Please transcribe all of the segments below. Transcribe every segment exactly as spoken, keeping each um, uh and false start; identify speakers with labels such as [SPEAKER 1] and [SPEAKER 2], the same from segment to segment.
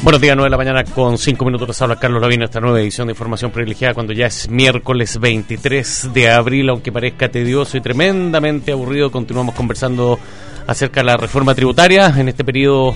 [SPEAKER 1] Buenos días, nueve de la mañana con cinco minutos. Les habla Carlos Lavino, esta nueva edición de Información Privilegiada, cuando ya es miércoles veintitrés de abril, aunque parezca tedioso y tremendamente aburrido. Continuamos conversando acerca de la reforma tributaria. En este periodo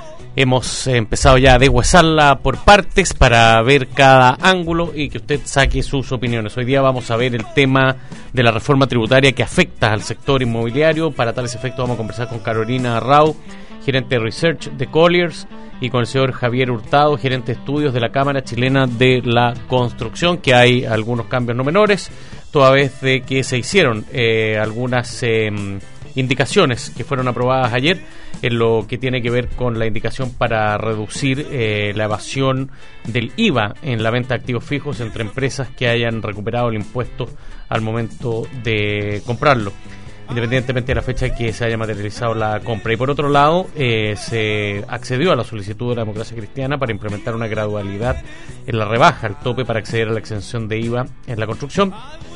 [SPEAKER 1] hemos empezado ya a deshuesarla por partes para ver cada ángulo y que usted saque sus opiniones. Hoy día vamos a ver el tema de la reforma tributaria que afecta al sector inmobiliario. Para tales efectos vamos a conversar con Carolina Rau, gerente de Research de Colliers, y con el señor Javier Hurtado, gerente de estudios de la Cámara Chilena de la Construcción, que hay algunos cambios no menores, toda vez de que se hicieron eh, algunas eh, indicaciones que fueron aprobadas ayer en lo que tiene que ver con la indicación para reducir eh, la evasión del I V A en la venta de activos fijos entre empresas que hayan recuperado el impuesto al momento de comprarlo, independientemente de la fecha que se haya materializado la compra. Y por otro lado, eh, se accedió a la solicitud de la Democracia Cristiana para implementar una gradualidad en la rebaja al tope para acceder a la exención de I V A en la construcción,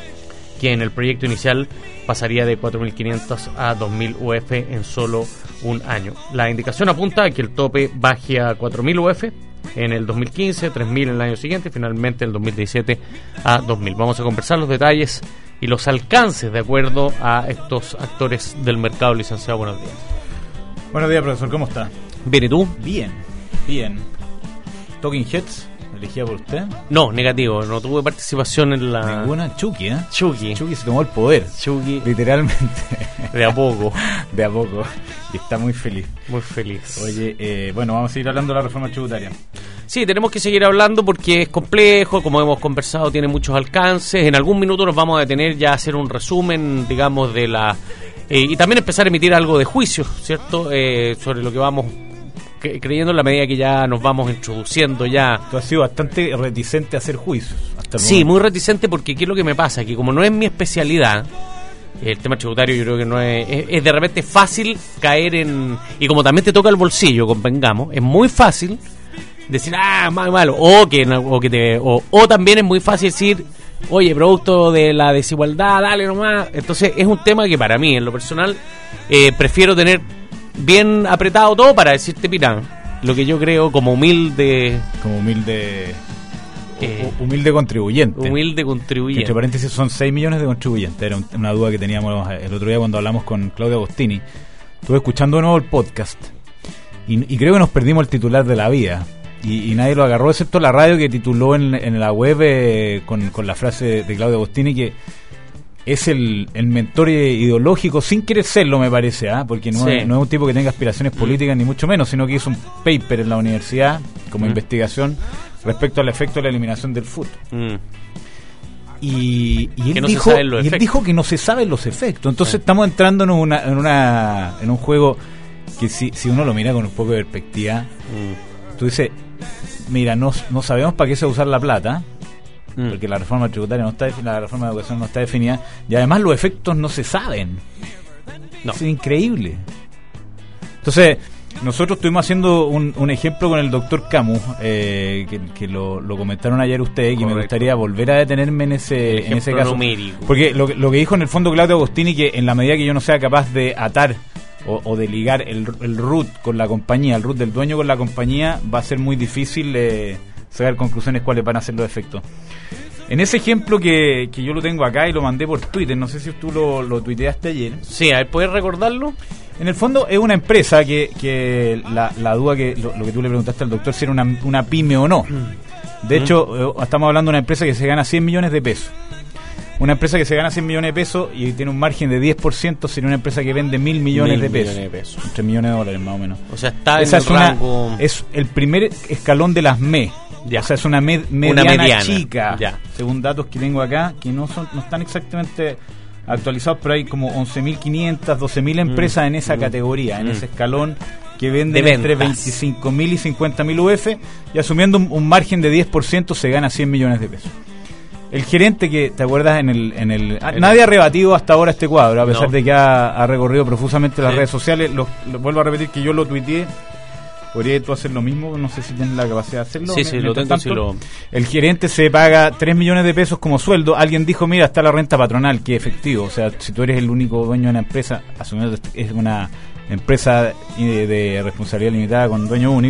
[SPEAKER 1] que en el proyecto inicial pasaría de cuatro mil quinientos a dos mil U F en solo un año. La indicación apunta a que el tope baje a cuatro mil U F en el dos mil quince, tres mil en el año siguiente y finalmente en el dos mil diecisiete a dos mil. Vamos a conversar los detalles y los alcances de acuerdo a estos actores del mercado. Licenciado, buenos días.
[SPEAKER 2] Buenos días, profesor, ¿cómo está?
[SPEAKER 1] Bien, ¿y tú?
[SPEAKER 2] Bien, bien. Talking Heads, elegida por usted.
[SPEAKER 1] No, negativo, no tuve participación en la...
[SPEAKER 2] Ninguna. Chucky, ¿eh?
[SPEAKER 1] Chucky.
[SPEAKER 2] Chucky se tomó el poder.
[SPEAKER 1] Chucky.
[SPEAKER 2] Literalmente.
[SPEAKER 1] De a poco.
[SPEAKER 2] De a poco. Y está muy feliz.
[SPEAKER 1] Muy feliz.
[SPEAKER 2] Oye, eh, bueno, vamos a seguir hablando de la reforma tributaria.
[SPEAKER 1] Sí, tenemos que seguir hablando porque es complejo, como hemos conversado, tiene muchos alcances. En algún minuto nos vamos a detener ya a hacer un resumen, digamos, de la... Eh, y también empezar a emitir algo de juicio, ¿cierto? Eh, sobre lo que vamos cre- creyendo en la medida que ya nos vamos introduciendo ya.
[SPEAKER 2] Tú has sido bastante reticente a hacer juicios. Hasta el
[SPEAKER 1] Sí,
[SPEAKER 2] momento.
[SPEAKER 1] muy reticente porque ¿qué es lo que me pasa? Que como no es mi especialidad, el tema tributario yo creo que no es, es... Es de repente fácil caer en... Y como también te toca el bolsillo, convengamos, es muy fácil decir, ah, malo, malo, o que, o, que te, o, o también es muy fácil decir, oye, producto de la desigualdad, dale nomás. Entonces es un tema que para mí, en lo personal, eh, prefiero tener bien apretado todo para decirte, mira, lo que yo creo como humilde...
[SPEAKER 2] Como humilde...
[SPEAKER 1] Eh,
[SPEAKER 2] humilde contribuyente.
[SPEAKER 1] Humilde
[SPEAKER 2] Que
[SPEAKER 1] contribuyente.
[SPEAKER 2] entre paréntesis son seis millones de contribuyentes. Era un, una duda que teníamos el otro día cuando hablamos con Claudio Agostini. Estuve escuchando de nuevo el podcast y, y creo que nos perdimos el titular de la vida. Y, y nadie lo agarró, excepto la radio que tituló en, en la web eh, con, con la frase de, de Claudio Agostini, que es el, el mentor ideológico, sin querer serlo, me parece, ¿eh? Porque no,
[SPEAKER 1] Sí.
[SPEAKER 2] es, no es un tipo que tenga aspiraciones políticas, mm. ni mucho menos, sino que hizo un paper en la universidad como mm. investigación respecto al efecto de la eliminación del F U T.
[SPEAKER 1] Mm.
[SPEAKER 2] Y, y, él
[SPEAKER 1] no
[SPEAKER 2] dijo, y él
[SPEAKER 1] efectos.
[SPEAKER 2] dijo que no se saben los efectos. Entonces
[SPEAKER 1] sí.
[SPEAKER 2] estamos entrando en una, en una en un juego que si, si uno lo mira con un poco de perspectiva, mm. tú dices, mira, no, no sabemos para qué se va a usar la plata, mm. porque la reforma tributaria no está definida, la reforma de educación no está definida, y además los efectos no se saben. No. Es increíble. Entonces, nosotros estuvimos haciendo un, un ejemplo con el doctor Camus, eh, que, que lo, lo comentaron ayer ustedes, que me gustaría volver a detenerme en ese, en ese caso.
[SPEAKER 1] Numérico.
[SPEAKER 2] Porque lo, lo que dijo en el fondo Claudio Agostini, que en la medida que yo no sea capaz de atar o, o de ligar el, el root con la compañía, el root del dueño con la compañía, va a ser muy difícil eh, sacar conclusiones cuáles van a ser los efectos. En ese ejemplo que, que yo lo tengo acá y lo mandé por Twitter, no sé si tú lo, lo tuiteaste ayer.
[SPEAKER 1] Sí, a ver, ¿puedes recordarlo?
[SPEAKER 2] En el fondo es una empresa que, que la, la duda que lo, lo que tú le preguntaste al doctor si era una, una pyme o no. De hecho, mm. estamos hablando de una empresa que se gana cien millones de pesos. Una empresa que se gana cien millones de pesos y tiene un margen de diez por ciento sería una empresa que vende mil millones,
[SPEAKER 1] mil
[SPEAKER 2] de, pesos.
[SPEAKER 1] millones de pesos.
[SPEAKER 2] tres millones de dólares más o menos.
[SPEAKER 1] O sea, está
[SPEAKER 2] Esa
[SPEAKER 1] en el
[SPEAKER 2] es una,
[SPEAKER 1] rango...
[SPEAKER 2] Es el primer escalón de las M E. Ya. O sea, es una, med, mediana,
[SPEAKER 1] una mediana
[SPEAKER 2] chica.
[SPEAKER 1] Ya.
[SPEAKER 2] Según datos que tengo acá, que no son no están exactamente actualizados, pero hay como once mil quinientas, doce mil empresas mm, en esa mm, categoría, mm. en ese escalón, que venden entre veinticinco mil y cincuenta mil U F, y asumiendo un, un margen de diez por ciento se gana cien millones de pesos. El gerente que, ¿te acuerdas? En el, en el, el nadie ha rebatido hasta ahora este cuadro, a pesar no. de que ha, ha recorrido profusamente las sí. redes sociales. Lo, lo vuelvo a repetir que yo lo tuiteé. ¿Podrías tú hacer lo mismo? No sé si tienes la capacidad de hacerlo.
[SPEAKER 1] Sí, sí, lo tengo.
[SPEAKER 2] Tanto,
[SPEAKER 1] sí lo...
[SPEAKER 2] El gerente se paga tres millones de pesos como sueldo. Alguien dijo, mira, está la renta patronal, que es efectivo. O sea, si tú eres el único dueño de una empresa, asumiendo que es una empresa de, de responsabilidad limitada con dueño único,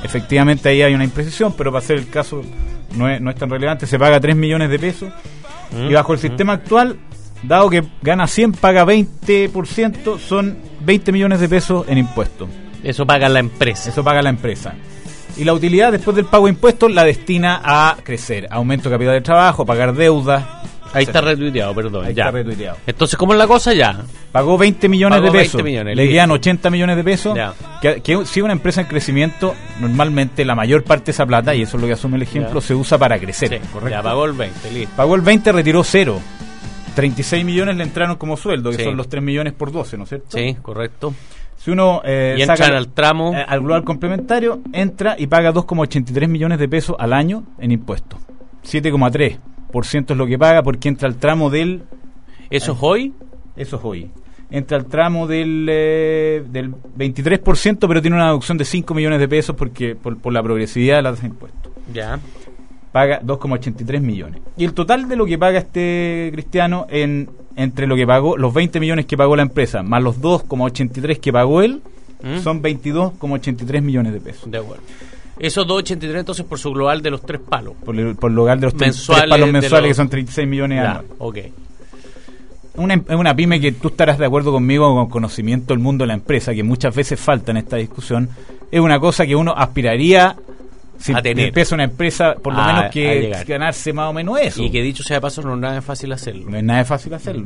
[SPEAKER 2] efectivamente ahí hay una imprecisión, pero para hacer el caso no es, no es tan relevante, se paga tres millones de pesos, mm, y bajo el sistema mm. actual, dado que gana cien, paga veinte por ciento, son veinte millones de pesos en impuestos.
[SPEAKER 1] Eso paga la empresa.
[SPEAKER 2] Eso paga la empresa. Y la utilidad después del pago de impuestos la destina a crecer, aumento de capital de trabajo, pagar deudas.
[SPEAKER 1] Ahí está retuiteado, perdón.
[SPEAKER 2] Ahí
[SPEAKER 1] ya.
[SPEAKER 2] está retuiteado.
[SPEAKER 1] Entonces, ¿cómo es la cosa ya?
[SPEAKER 2] Pagó veinte millones
[SPEAKER 1] Pagó
[SPEAKER 2] de pesos.
[SPEAKER 1] veinte millones,
[SPEAKER 2] le quedan ochenta millones de pesos.
[SPEAKER 1] Ya.
[SPEAKER 2] Que, que si una empresa en crecimiento, normalmente la mayor parte de esa plata, y eso es lo que asume el ejemplo, ya. se usa para crecer.
[SPEAKER 1] Sí, correcto. Ya pagó el veinte, listo.
[SPEAKER 2] Pagó el veinte, retiró cero. treinta y seis millones le entraron como sueldo, que
[SPEAKER 1] sí.
[SPEAKER 2] son los tres millones por doce, ¿no es cierto?
[SPEAKER 1] Sí, correcto.
[SPEAKER 2] Si uno eh,
[SPEAKER 1] y
[SPEAKER 2] saca
[SPEAKER 1] entra al tramo,
[SPEAKER 2] eh, al global complementario, entra y paga dos coma ochenta y tres millones de pesos al año en impuestos. siete coma tres por ciento es lo que paga porque entra al tramo del...
[SPEAKER 1] ¿Eso es hoy?
[SPEAKER 2] Eso es hoy. Entra al tramo del, eh, del veintitrés por ciento, pero tiene una deducción de cinco millones de pesos porque por, por la progresividad de la tasa de impuestos.
[SPEAKER 1] Ya.
[SPEAKER 2] Paga dos coma ochenta y tres millones. Y el total de lo que paga este Cristiano en entre lo que pagó, los veinte millones que pagó la empresa, más los dos coma ochenta y tres que pagó él, ¿Mm? son veintidós coma ochenta y tres millones de pesos.
[SPEAKER 1] De acuerdo. Esos dos coma ochenta y tres entonces por su global de los tres palos.
[SPEAKER 2] Por el, por el global de los
[SPEAKER 1] mensuales,
[SPEAKER 2] tres palos mensuales,
[SPEAKER 1] los...
[SPEAKER 2] que son treinta y seis millones
[SPEAKER 1] ya,
[SPEAKER 2] anuales.
[SPEAKER 1] Ok.
[SPEAKER 2] Una, una pyme que tú estarás de acuerdo conmigo, con conocimiento del mundo de la empresa, que muchas veces falta en esta discusión, es una cosa que uno aspiraría... Si empieza una empresa, por lo a, menos que ganarse más o menos eso.
[SPEAKER 1] Y que dicho sea de paso, no es nada fácil hacerlo.
[SPEAKER 2] No es nada fácil hacerlo.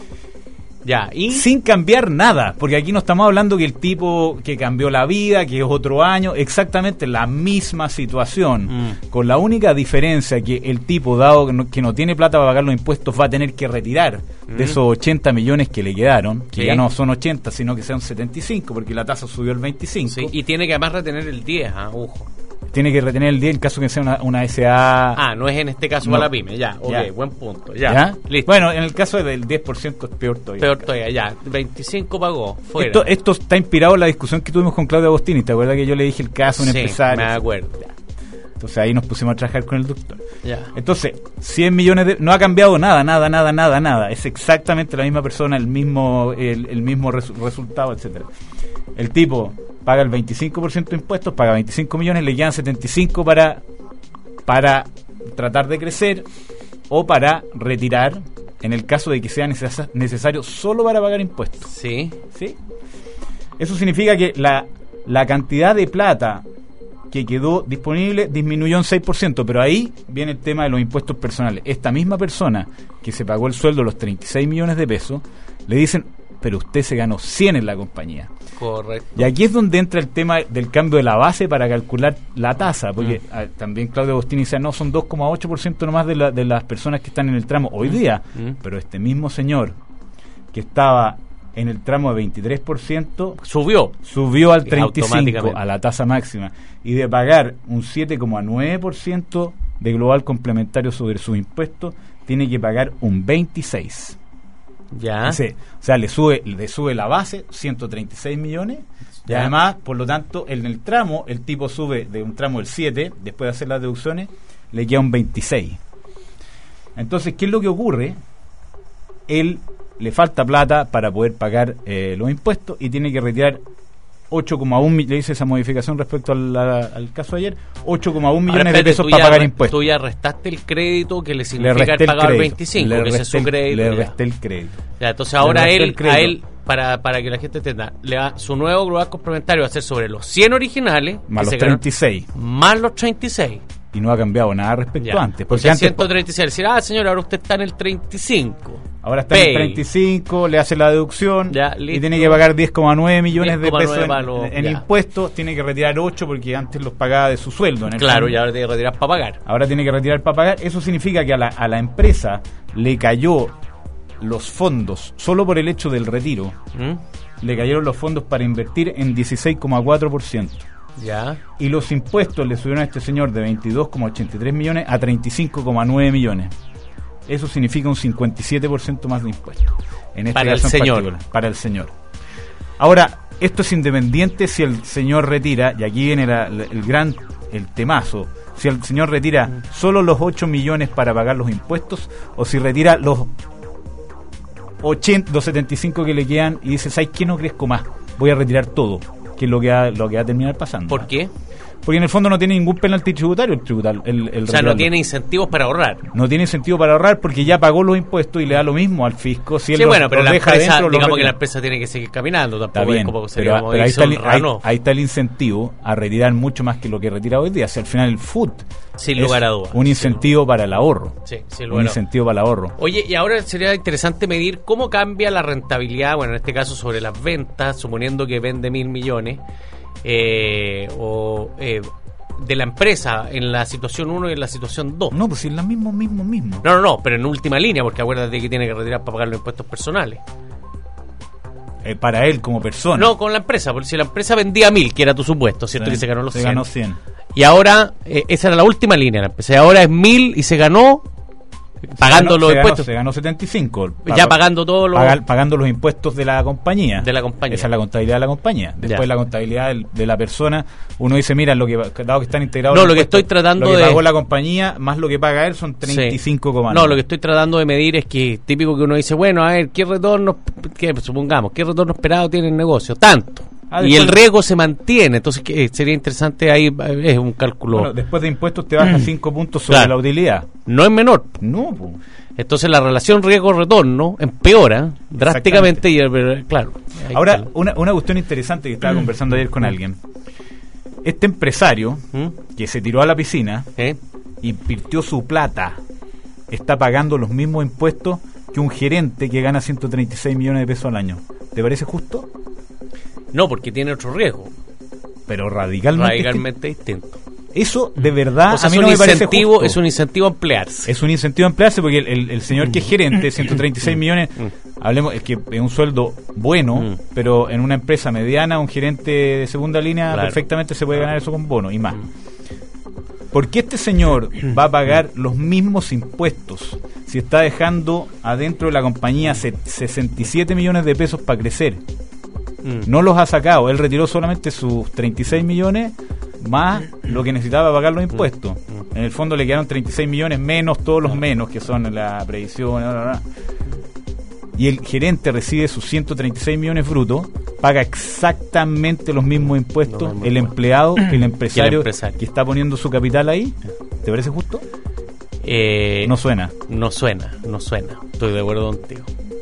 [SPEAKER 1] Ya, y
[SPEAKER 2] sin cambiar nada, porque aquí no estamos hablando que el tipo que cambió la vida, que es otro año, exactamente la misma situación, mm. con la única diferencia que el tipo, dado que no, que no tiene plata para pagar los impuestos, va a tener que retirar mm. de esos ochenta millones que le quedaron, que sí. ya no son ochenta, sino que sean setenta y cinco, porque la tasa subió al veinticinco.
[SPEAKER 1] Sí, y tiene que además retener el diez, ¿eh? Ojo.
[SPEAKER 2] Tiene que retener el diez en caso que sea una, una S A.
[SPEAKER 1] Ah, no es en este caso no. para la pyme, ya, ok, ya. Buen punto, ya.
[SPEAKER 2] ¿Ya?
[SPEAKER 1] Listo.
[SPEAKER 2] Bueno, en el caso del diez por ciento es peor todavía.
[SPEAKER 1] Peor todavía, ya, veinticinco pagó, fuera.
[SPEAKER 2] Esto, esto está inspirado en la discusión que tuvimos con Claudio Agostini, ¿te acuerdas que yo le dije el caso a un
[SPEAKER 1] sí,
[SPEAKER 2] empresario?
[SPEAKER 1] me acuerdo.
[SPEAKER 2] Ya. Entonces ahí nos pusimos a trabajar con el doctor.
[SPEAKER 1] Ya.
[SPEAKER 2] Entonces, cien millones de... No ha cambiado nada, nada, nada, nada, nada. Es exactamente la misma persona, el mismo, el, el mismo res, resultado, etcétera. El tipo... paga el veinticinco por ciento de impuestos, paga veinticinco millones, le quedan setenta y cinco para, para tratar de crecer o para retirar, en el caso de que sea neces- necesario solo para pagar impuestos.
[SPEAKER 1] Sí.
[SPEAKER 2] ¿Sí? Eso significa que la, la cantidad de plata que quedó disponible disminuyó un seis por ciento, pero ahí viene el tema de los impuestos personales. Esta misma persona que se pagó el sueldo de los treinta y seis millones de pesos, le dicen, pero usted se ganó cien en la compañía.
[SPEAKER 1] Correcto.
[SPEAKER 2] Y aquí es donde entra el tema del cambio de la base para calcular la tasa, porque mm. a, también Claudio Agostini dice, no, son dos coma ocho por ciento nomás de, la, de las personas que están en el tramo hoy día, mm. pero este mismo señor que estaba en el tramo de veintitrés por ciento
[SPEAKER 1] subió
[SPEAKER 2] subió al treinta y cinco por ciento, a la tasa máxima, y de pagar un siete coma nueve por ciento de global complementario sobre sus impuestos, tiene que pagar un veintiséis por ciento.
[SPEAKER 1] Ya.
[SPEAKER 2] Ese, o sea, le sube le sube la base, ciento treinta y seis millones, y ya. además, por lo tanto, en el tramo, el tipo sube de un tramo del siete, después de hacer las deducciones, le queda un veintiséis. Entonces, ¿qué es lo que ocurre? Él le falta plata para poder pagar eh, los impuestos y tiene que retirar ocho coma uno, le hice esa modificación respecto al, a, al caso de ayer, ocho coma uno millones
[SPEAKER 1] espérate,
[SPEAKER 2] de pesos para pagar impuestos.
[SPEAKER 1] Tú ya restaste el crédito que le significa el pagar el veinticinco,
[SPEAKER 2] le
[SPEAKER 1] que ese es su crédito.
[SPEAKER 2] Le
[SPEAKER 1] ya.
[SPEAKER 2] resté el crédito.
[SPEAKER 1] Ya, entonces ahora él, a él, para, para que la gente entienda, le da su nuevo global complementario va a ser sobre los cien originales,
[SPEAKER 2] más los treinta y seis.
[SPEAKER 1] Ganó, más los treinta y seis.
[SPEAKER 2] Y no ha cambiado nada respecto
[SPEAKER 1] ya.
[SPEAKER 2] a antes.
[SPEAKER 1] Porque antes ciento treinta y seis, decir, ah, señor, ahora usted está en el treinta y cinco.
[SPEAKER 2] Ahora está Pay. en el treinta y cinco, le hace la deducción
[SPEAKER 1] ya,
[SPEAKER 2] y tiene que pagar diez coma nueve millones
[SPEAKER 1] diez,
[SPEAKER 2] de pesos en,
[SPEAKER 1] los,
[SPEAKER 2] en impuestos, tiene que retirar ocho porque antes los pagaba de su sueldo. En el
[SPEAKER 1] claro,
[SPEAKER 2] plan.
[SPEAKER 1] y ahora tiene que retirar para pagar.
[SPEAKER 2] Ahora tiene que retirar para pagar. Eso significa que a la, a la empresa le cayó los fondos, solo por el hecho del retiro, ¿Mm? le cayeron los fondos para invertir en dieciséis coma cuatro por ciento.
[SPEAKER 1] Ya.
[SPEAKER 2] Y los impuestos le subieron a este señor de veintidós coma ochenta y tres millones a treinta y cinco coma nueve millones. Eso significa un cincuenta y siete por ciento más de impuestos. En este
[SPEAKER 1] para
[SPEAKER 2] caso
[SPEAKER 1] el
[SPEAKER 2] en
[SPEAKER 1] señor.
[SPEAKER 2] particular, para el señor. Ahora, esto es independiente si el señor retira, y aquí viene la, la, el gran, el temazo, si el señor retira mm. solo los ocho millones para pagar los impuestos, o si retira los ochenta, los setenta y cinco que le quedan y dice, ¿sabes qué? No crezco más, voy a retirar todo, que es lo que va, lo que va a terminar pasando.
[SPEAKER 1] ¿Por qué?
[SPEAKER 2] Porque en el fondo no tiene ningún penalti tributario el tributal. El, el
[SPEAKER 1] o sea, no tiene incentivos para ahorrar.
[SPEAKER 2] No tiene incentivo para ahorrar porque ya pagó los impuestos y le da lo mismo al fisco. Si él
[SPEAKER 1] sí,
[SPEAKER 2] los,
[SPEAKER 1] bueno, pero
[SPEAKER 2] los
[SPEAKER 1] la
[SPEAKER 2] deja
[SPEAKER 1] empresa,
[SPEAKER 2] adentro,
[SPEAKER 1] digamos
[SPEAKER 2] los
[SPEAKER 1] que la empresa tiene que seguir caminando. Tampoco
[SPEAKER 2] está bien,
[SPEAKER 1] es como sería
[SPEAKER 2] pero,
[SPEAKER 1] como
[SPEAKER 2] pero ahí, está el, ahí,
[SPEAKER 1] no.
[SPEAKER 2] ahí está el incentivo a retirar mucho más que lo que retira hoy día. Si al final el F U T
[SPEAKER 1] sin lugar a dudas,
[SPEAKER 2] un incentivo sí. para el ahorro.
[SPEAKER 1] Sí, sin
[SPEAKER 2] lugar un incentivo para el ahorro.
[SPEAKER 1] Oye, y ahora sería interesante medir cómo cambia la rentabilidad, bueno, en este caso sobre las ventas, suponiendo que vende mil millones, eh, o eh, de la empresa en la situación uno y en la situación dos.
[SPEAKER 2] No, pues si es la mismo, mismo, mismo.
[SPEAKER 1] No, no, no, pero en última línea, porque acuérdate que tiene que retirar para pagar los impuestos personales.
[SPEAKER 2] Eh, para él como persona.
[SPEAKER 1] No, con la empresa, porque si la empresa vendía mil, que era tu supuesto, ¿cierto?
[SPEAKER 2] Sí,
[SPEAKER 1] que se ganó los
[SPEAKER 2] se
[SPEAKER 1] cien.
[SPEAKER 2] ganó cien.
[SPEAKER 1] Y ahora, eh, esa era la última línea de la empresa. Y ahora es mil y se ganó pagando
[SPEAKER 2] ganó,
[SPEAKER 1] los
[SPEAKER 2] se
[SPEAKER 1] impuestos.
[SPEAKER 2] Ganó, se ganó setenta y cinco.
[SPEAKER 1] Ya pagando todos los...
[SPEAKER 2] Pagar, pagando los impuestos de la compañía.
[SPEAKER 1] De la compañía.
[SPEAKER 2] Esa es la contabilidad de la compañía. Después
[SPEAKER 1] ya.
[SPEAKER 2] la contabilidad de, de la persona, uno dice, mira, lo que dado que están integrados...
[SPEAKER 1] No, lo que estoy tratando de...
[SPEAKER 2] Lo que pagó la compañía, más lo que paga él, son treinta y cinco coma nueve.
[SPEAKER 1] Sí. No, lo que estoy tratando de medir es que típico que uno dice, bueno, a ver, ¿qué retorno, qué, supongamos, qué retorno esperado tiene el negocio? Tanto. Ah, y el riesgo se mantiene, entonces ¿qué? Sería interesante ahí, es un cálculo.
[SPEAKER 2] Bueno, después de impuestos te baja cinco puntos sobre claro. la utilidad.
[SPEAKER 1] No es menor.
[SPEAKER 2] No, pues.
[SPEAKER 1] Entonces la relación riesgo-retorno empeora drásticamente y claro.
[SPEAKER 2] Ahora, una, una cuestión interesante que estaba mm. conversando ayer con alguien. Este empresario ¿Mm? que se tiró a la piscina,
[SPEAKER 1] ¿Eh?
[SPEAKER 2] invirtió su plata, está pagando los mismos impuestos que un gerente que gana ciento treinta y seis millones de pesos al año. ¿Te parece justo?
[SPEAKER 1] No, porque tiene otro riesgo.
[SPEAKER 2] Pero radicalmente,
[SPEAKER 1] radicalmente distinto.
[SPEAKER 2] Eso, de verdad,
[SPEAKER 1] o sea,
[SPEAKER 2] a mí
[SPEAKER 1] es
[SPEAKER 2] no
[SPEAKER 1] un
[SPEAKER 2] me parece
[SPEAKER 1] incentivo,
[SPEAKER 2] justo.
[SPEAKER 1] Es un incentivo a emplearse.
[SPEAKER 2] Es un incentivo a emplearse porque el, el, el señor que es gerente, ciento treinta y seis millones, hablemos, es que es un sueldo bueno, mm. pero en una empresa mediana, un gerente de segunda línea, claro. perfectamente se puede ganar eso con bono y más. ¿Por qué este señor va a pagar los mismos impuestos si está dejando adentro de la compañía sesenta y siete millones de pesos para crecer? No los ha sacado, él retiró solamente sus treinta y seis millones más lo que necesitaba pagar los impuestos. En el fondo le quedaron treinta y seis millones menos todos los menos que son la previsión, bla, bla, bla. Y el gerente recibe sus ciento treinta y seis millones brutos, paga exactamente los mismos impuestos no, el empleado que el empresario, el empresario que está poniendo su capital ahí. ¿Te parece justo?
[SPEAKER 1] Eh,
[SPEAKER 2] no suena.
[SPEAKER 1] No suena, no suena. Estoy de acuerdo contigo.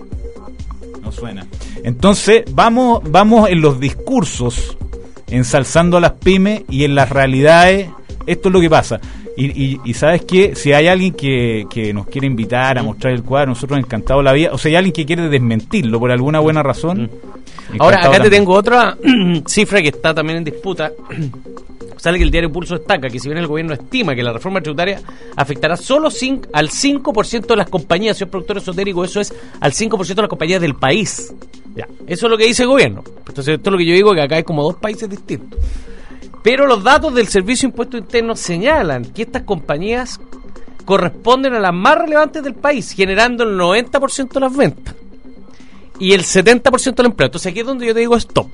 [SPEAKER 2] No suena. Entonces, vamos, vamos en los discursos ensalzando a las pymes y en las realidades, esto es lo que pasa. Y, y, y sabes qué, si hay alguien que, que nos quiere invitar a mostrar el cuadro, nosotros encantados la vida, o sea, hay alguien que quiere desmentirlo por alguna buena razón.
[SPEAKER 1] Ahora, acá te tengo otra cifra que está también en disputa. Sale que el diario Pulso destaca que si bien el gobierno estima que la reforma tributaria afectará solo cinco, al cinco por ciento de las compañías, señor productor esotérico, eso es al cinco por ciento de las compañías del país. Ya, eso es lo que dice el gobierno. Entonces, esto es lo que yo digo, que acá hay como dos países distintos. Pero los datos del Servicio de Impuestos Internos señalan que estas compañías corresponden a las más relevantes del país, generando el noventa por ciento de las ventas y el setenta por ciento del empleo. Entonces aquí es donde yo te digo stop.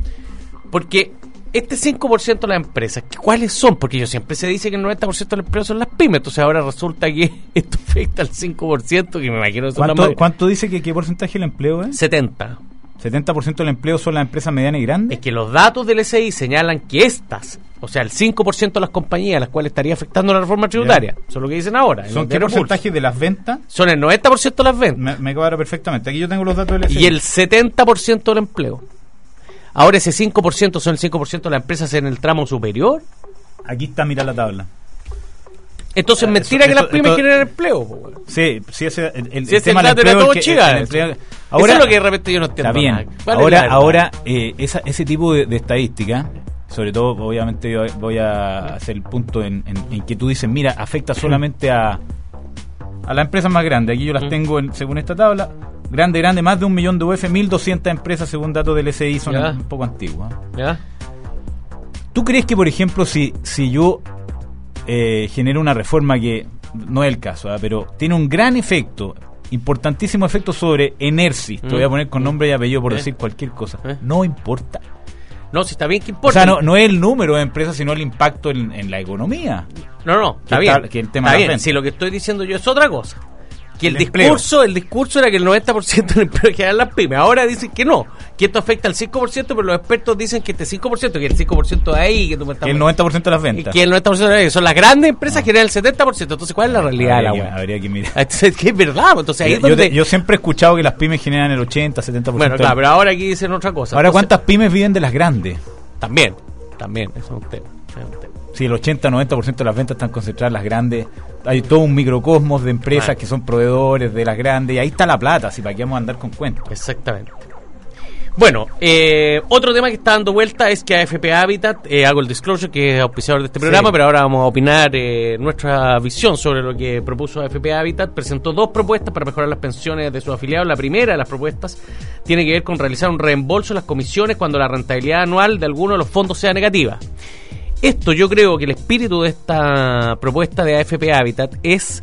[SPEAKER 1] Porque este cinco por ciento de las empresas, ¿cuáles son? Porque yo siempre se dice que el noventa por ciento del empleo son las pymes, entonces ahora resulta que esto afecta al cinco por ciento, que me imagino que son
[SPEAKER 2] ¿Cuánto,
[SPEAKER 1] las
[SPEAKER 2] ¿Cuánto dice que qué porcentaje del empleo es?
[SPEAKER 1] setenta.
[SPEAKER 2] setenta por ciento del empleo son las empresas medianas y grandes.
[SPEAKER 1] Es que los datos del S I señalan que estas, o sea, el cinco por ciento de las compañías a las cuales estaría afectando la reforma tributaria, yeah. Eso es lo que dicen ahora.
[SPEAKER 2] ¿Son qué porcentaje de las ventas?
[SPEAKER 1] Son el noventa por ciento de las ventas.
[SPEAKER 2] Me, me cuadra perfectamente. Aquí yo tengo los datos del S I.
[SPEAKER 1] Y el setenta por ciento del empleo. Ahora ese cinco por ciento son el cinco por ciento de las empresas en el tramo superior.
[SPEAKER 2] Aquí está, mira la tabla.
[SPEAKER 1] Entonces, eh, mentira eso, que eso, las pymes quieren empleo. Po.
[SPEAKER 2] Sí, sí, ese, el, el,
[SPEAKER 1] si
[SPEAKER 2] el tema
[SPEAKER 1] del empleo
[SPEAKER 2] era todo
[SPEAKER 1] que, chica, el empleo, ahora, eso es lo que de repente yo no entiendo.
[SPEAKER 2] Está bien. Ahora, ahora eh, esa, ese tipo de, de estadística, sobre todo, obviamente, yo voy a hacer el punto en, en, en que tú dices, mira, afecta solamente a, a las empresas más grandes. Aquí yo las tengo en, según esta tabla. Grande, grande, más de un millón de U F, mil doscientas empresas según datos del S I, son ya. Un poco antiguas.
[SPEAKER 1] ¿Ya?
[SPEAKER 2] ¿Tú crees que, por ejemplo, si, si yo eh, genero una reforma que no es el caso, ¿eh? pero tiene un gran efecto, importantísimo efecto sobre Enersis, mm. te voy a poner con nombre y apellido por ¿Eh? decir cualquier cosa, ¿Eh? no importa?
[SPEAKER 1] No, si está bien que importa.
[SPEAKER 2] O sea, no, no es el número de empresas, sino el impacto en, en la economía.
[SPEAKER 1] No, no, está bien.
[SPEAKER 2] Está, que el tema
[SPEAKER 1] está bien, si lo que estoy diciendo yo es otra cosa. que el, el discurso el discurso era que el noventa por ciento del empleo que dan las pymes. Ahora dicen que no, que esto afecta al cinco por ciento, pero los expertos dicen que este cinco por ciento, que el cinco por ciento de ahí, que, tú me estás
[SPEAKER 2] que el noventa por ciento de las ventas.
[SPEAKER 1] Que el noventa por ciento de ahí son las grandes empresas no. que generan el setenta por ciento. Entonces, ¿cuál es la realidad?
[SPEAKER 2] Habría,
[SPEAKER 1] la
[SPEAKER 2] que, habría que mirar.
[SPEAKER 1] Entonces, que es verdad. Entonces, ahí
[SPEAKER 2] yo,
[SPEAKER 1] es donde...
[SPEAKER 2] yo, yo siempre he escuchado que las pymes generan el ochenta, setenta por ciento.
[SPEAKER 1] Bueno, claro, pero ahora aquí dicen otra cosa.
[SPEAKER 2] Ahora,
[SPEAKER 1] Entonces,
[SPEAKER 2] ¿cuántas pymes viven de las grandes?
[SPEAKER 1] También, también, eso es un tema. Es un tema.
[SPEAKER 2] Si el ochenta noventa por ciento de las ventas están concentradas en las grandes, hay todo un microcosmos de empresas ah. que son proveedores de las grandes, y ahí está la plata, si para qué vamos a andar con cuentos.
[SPEAKER 1] Exactamente. Bueno, eh, otro tema que está dando vuelta es que A F P Habitat, eh, hago el disclosure, que es auspiciador de este programa, sí. pero ahora vamos a opinar eh, nuestra visión sobre lo que propuso A F P Habitat. Presentó dos propuestas para mejorar las pensiones de sus afiliados. La primera de las propuestas tiene que ver con realizar un reembolso de las comisiones cuando la rentabilidad anual de alguno de los fondos sea negativa. Esto, yo creo que el espíritu de esta propuesta de A F P Habitat es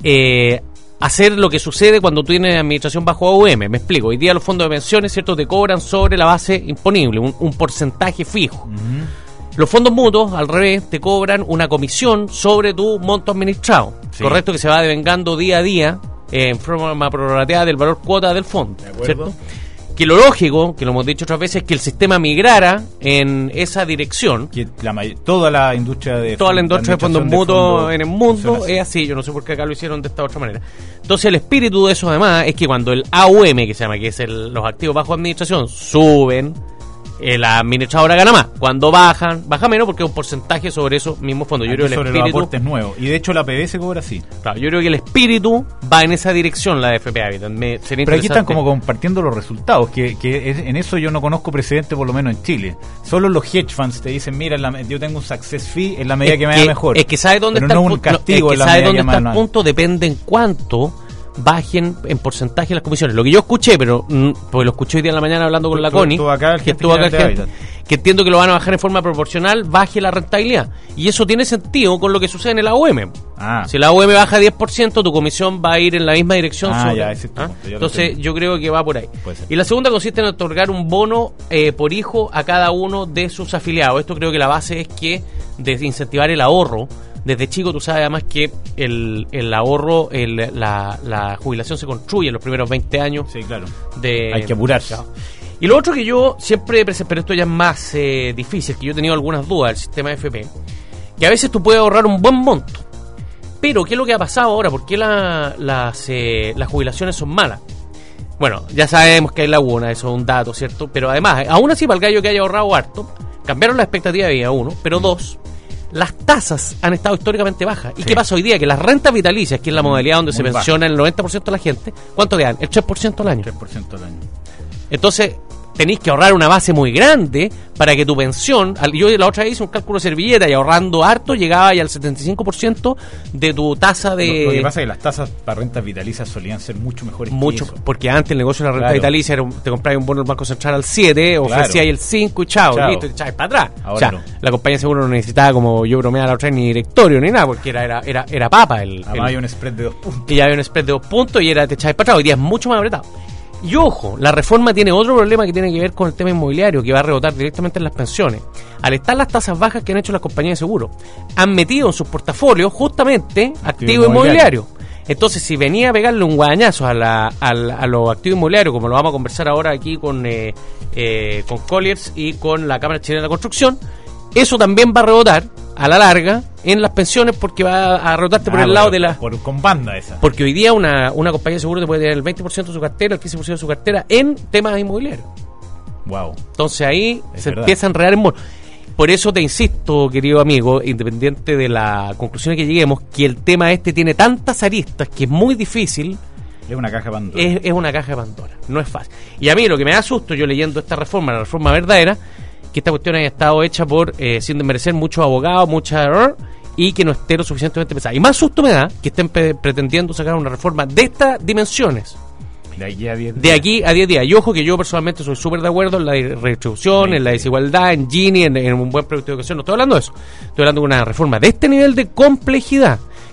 [SPEAKER 1] eh, hacer lo que sucede cuando tú tienes administración bajo A U M. Me explico. Hoy día los fondos de pensiones, ¿cierto?, te cobran sobre la base imponible, un, un porcentaje fijo. Uh-huh. Los fondos mutuos, al revés, te cobran una comisión sobre tu monto administrado. Sí. Correcto, que se va devengando día a día eh, en forma prorrateada del valor cuota del fondo.
[SPEAKER 2] ¿De acuerdo?
[SPEAKER 1] ¿Cierto? Que lo lógico, que lo hemos dicho otras veces, es que el sistema migrara en esa dirección.
[SPEAKER 2] Que la may- toda la industria de
[SPEAKER 1] toda la industria de fondos mutuos en el mundo así. Es así. Yo no sé por qué acá lo hicieron de esta otra manera. Entonces el espíritu de eso además es que cuando el A U M, que se llama, que es el, los activos bajo administración, suben, eh, la administradora gana más. Cuando bajan, baja menos porque es un porcentaje sobre esos mismos fondos. Yo
[SPEAKER 2] Aquí
[SPEAKER 1] creo que el
[SPEAKER 2] sobre
[SPEAKER 1] espíritu,
[SPEAKER 2] los aportes nuevos. Y de hecho la P B se cobra así.
[SPEAKER 1] Claro, yo creo que el espíritu va en esa dirección, la de F P Habitat. Me,
[SPEAKER 2] Pero aquí están como compartiendo los resultados, que, que es, en eso yo no conozco precedente, por lo menos en Chile. Solo los hedge funds te dicen, mira, la, yo tengo un success fee en la medida es que me vaya mejor.
[SPEAKER 1] Es que sabe dónde
[SPEAKER 2] Pero
[SPEAKER 1] está
[SPEAKER 2] no
[SPEAKER 1] el
[SPEAKER 2] un castigo,
[SPEAKER 1] no, es que
[SPEAKER 2] en la
[SPEAKER 1] sabe
[SPEAKER 2] medida
[SPEAKER 1] dónde
[SPEAKER 2] que
[SPEAKER 1] está el
[SPEAKER 2] más
[SPEAKER 1] punto, depende en cuánto bajen en porcentaje las comisiones. Lo que yo escuché, pero mm, pues lo escuché hoy día en la mañana hablando con la Connie,
[SPEAKER 2] estuvo acá el
[SPEAKER 1] que estuvo acá el gente, que entiendo que lo van a bajar en forma proporcional, baje la rentabilidad. Y eso tiene sentido con lo que sucede en el A U M.
[SPEAKER 2] Ah.
[SPEAKER 1] Si el A U M baja diez por ciento, tu comisión va a ir en la misma dirección.
[SPEAKER 2] Ah,
[SPEAKER 1] sobre,
[SPEAKER 2] ya, ese
[SPEAKER 1] ¿ah?
[SPEAKER 2] Yo
[SPEAKER 1] Entonces yo creo que va por ahí. Y la segunda consiste en otorgar un bono eh, por hijo a cada uno de sus afiliados. Esto creo que la base es que de incentivar el ahorro. Desde chico tú sabes además que el, el ahorro, el, la, la jubilación se construye en los primeros veinte años.
[SPEAKER 2] Sí, claro.
[SPEAKER 1] De,
[SPEAKER 2] Hay que apurarse.
[SPEAKER 1] Y lo otro que yo siempre, pero esto ya es más eh, difícil, que yo he tenido algunas dudas del sistema F P, que a veces tú puedes ahorrar un buen monto. Pero, ¿qué es lo que ha pasado ahora? ¿Por qué la, las, eh, las jubilaciones son malas? Bueno, ya sabemos que hay laguna, eso es un dato, ¿cierto? Pero además, aún así, para el gallo que haya ahorrado harto, cambiaron la expectativa de vida, uno, pero dos, las tasas han estado históricamente bajas. ¿Y sí. qué pasa hoy día? Que las rentas vitalicias, que es la modalidad donde Muy se baja. pensiona el noventa por ciento de la gente, ¿cuánto te dan? El tres por ciento al año.
[SPEAKER 2] tres por ciento al año.
[SPEAKER 1] Entonces, tenéis que ahorrar una base muy grande para que tu pensión, yo la otra vez hice un cálculo de servilleta y ahorrando harto llegaba ya al setenta y cinco por ciento de tu tasa de...
[SPEAKER 2] Lo, lo que pasa es que las tasas para rentas vitalicias solían ser mucho mejores
[SPEAKER 1] mucho,
[SPEAKER 2] que eso.
[SPEAKER 1] Porque antes el negocio de la renta
[SPEAKER 2] claro.
[SPEAKER 1] vitalicia era, te comprabas un bono del Banco Central al siete, ofrecías
[SPEAKER 2] claro.
[SPEAKER 1] el cinco y chao,
[SPEAKER 2] chao.
[SPEAKER 1] listo, y echabas para atrás.
[SPEAKER 2] Ahora
[SPEAKER 1] o sea,
[SPEAKER 2] no.
[SPEAKER 1] la compañía seguro no necesitaba, como yo bromeaba la otra vez, ni directorio ni nada, porque era era era, era papa el...
[SPEAKER 2] Además
[SPEAKER 1] el,
[SPEAKER 2] hay un spread de dos puntos.
[SPEAKER 1] Y ya había un spread de dos puntos y era te echabas para atrás. Hoy día es mucho más apretado. Y ojo, la reforma tiene otro problema que tiene que ver con el tema inmobiliario, que va a rebotar directamente en las pensiones. Al estar las tasas bajas que han hecho las compañías de seguro, han metido en sus portafolios justamente activo, activo inmobiliario. inmobiliario. Entonces, si venía a pegarle un guadañazo a, la, a, la, a los activos inmobiliarios, como lo vamos a conversar ahora aquí con, eh, eh, con Colliers y con la Cámara Chilena de la Construcción, eso también va a rebotar a la larga en las pensiones, porque va a rotarte ah, por el lado de la...
[SPEAKER 2] Por, con banda esa.
[SPEAKER 1] Porque hoy día una, una compañía de seguro te puede tener el veinte por ciento de su cartera, el quince por ciento de su cartera en temas inmobiliarios.
[SPEAKER 2] Wow.
[SPEAKER 1] Entonces ahí
[SPEAKER 2] es
[SPEAKER 1] se
[SPEAKER 2] verdad.
[SPEAKER 1] empieza a enredar en bonos. Por eso te insisto, querido amigo, independiente de la conclusión a que lleguemos, que el tema este tiene tantas aristas que es muy difícil.
[SPEAKER 2] Es una caja de Pandora.
[SPEAKER 1] Es, es una caja de Pandora, no es fácil. Y a mí lo que me da susto, yo leyendo esta reforma, la reforma verdadera, que esta cuestión haya estado hecha por, eh, sin desmerecer, muchos abogados, mucha error, y que no esté lo suficientemente pesada. Y más susto me da que estén pre- pretendiendo sacar una reforma de estas dimensiones.
[SPEAKER 2] De aquí a diez días.
[SPEAKER 1] De aquí a diez días. Y ojo que yo personalmente soy súper de acuerdo en la redistribución, sí, en la desigualdad, en Gini, en, en un buen proyecto de educación. No estoy hablando de eso. Estoy hablando de una reforma de este nivel de complejidad,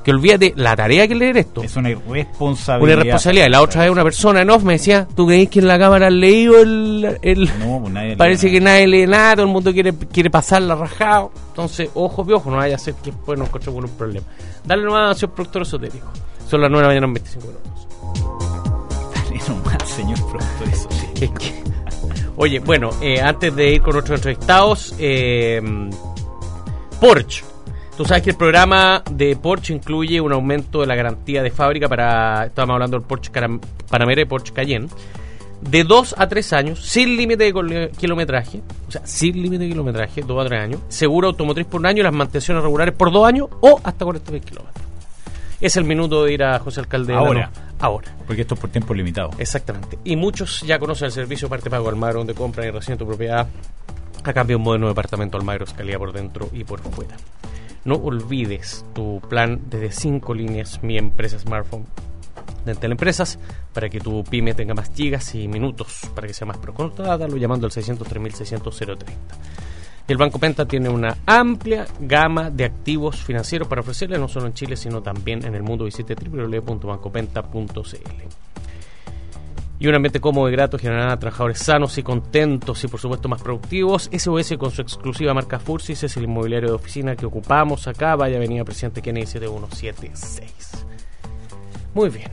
[SPEAKER 1] Que olvídate la tarea que leer esto.
[SPEAKER 2] Es una irresponsabilidad.
[SPEAKER 1] Una irresponsabilidad. Y la otra vez una persona en off me decía, ¿tú crees que en la cámara han leído el...? el
[SPEAKER 2] no, pues nadie
[SPEAKER 1] parece
[SPEAKER 2] lee
[SPEAKER 1] que nadie lee nada, todo el mundo quiere quiere pasarla rajado. Entonces, ojo, piojo, no vaya a ser que después nos encontremos con un problema. Dale nomás, señor productor esotérico. Son las nueve de la mañana en veinticinco minutos.
[SPEAKER 2] Dale nomás, señor productor esotérico.
[SPEAKER 1] Es que, oye, bueno, eh, antes de ir con nuestros entrevistados, eh, Porsche. Tú sabes que el programa de Porsche incluye un aumento de la garantía de fábrica para, estábamos hablando del Porsche Panamera y Porsche Cayenne, de dos a tres años, sin límite de kilometraje, o sea, sin límite de kilometraje, dos a tres años, seguro automotriz por un año, las mantenciones regulares por dos años o hasta cuarenta mil kilómetros. Es el minuto de ir a José Alcalde.
[SPEAKER 2] Ahora.
[SPEAKER 1] Ahora.
[SPEAKER 2] Porque esto es por tiempo limitado.
[SPEAKER 1] Exactamente. Y muchos ya conocen el servicio Parte Pago Almagro, donde compran y reciben tu propiedad a cambio de un moderno departamento Almagro, calidad por dentro y por fuera. No olvides tu plan desde cinco líneas Mi Empresa Smartphone de Entel Empresas para que tu pyme tenga más gigas y minutos para que sea más pro. Contrátalo llamando al seiscientos tres mil seiscientos cero treinta. Y el Banco Penta tiene una amplia gama de activos financieros para ofrecerle no solo en Chile sino también en el mundo. Visite doble u doble u doble u punto banco penta punto c l. Y un ambiente cómodo y grato generará a trabajadores sanos y contentos y por supuesto más productivos. S O S con su exclusiva marca Fursis es el inmobiliario de oficina que ocupamos acá, vaya avenida Presidente Kennedy siete uno siete seis. Muy bien.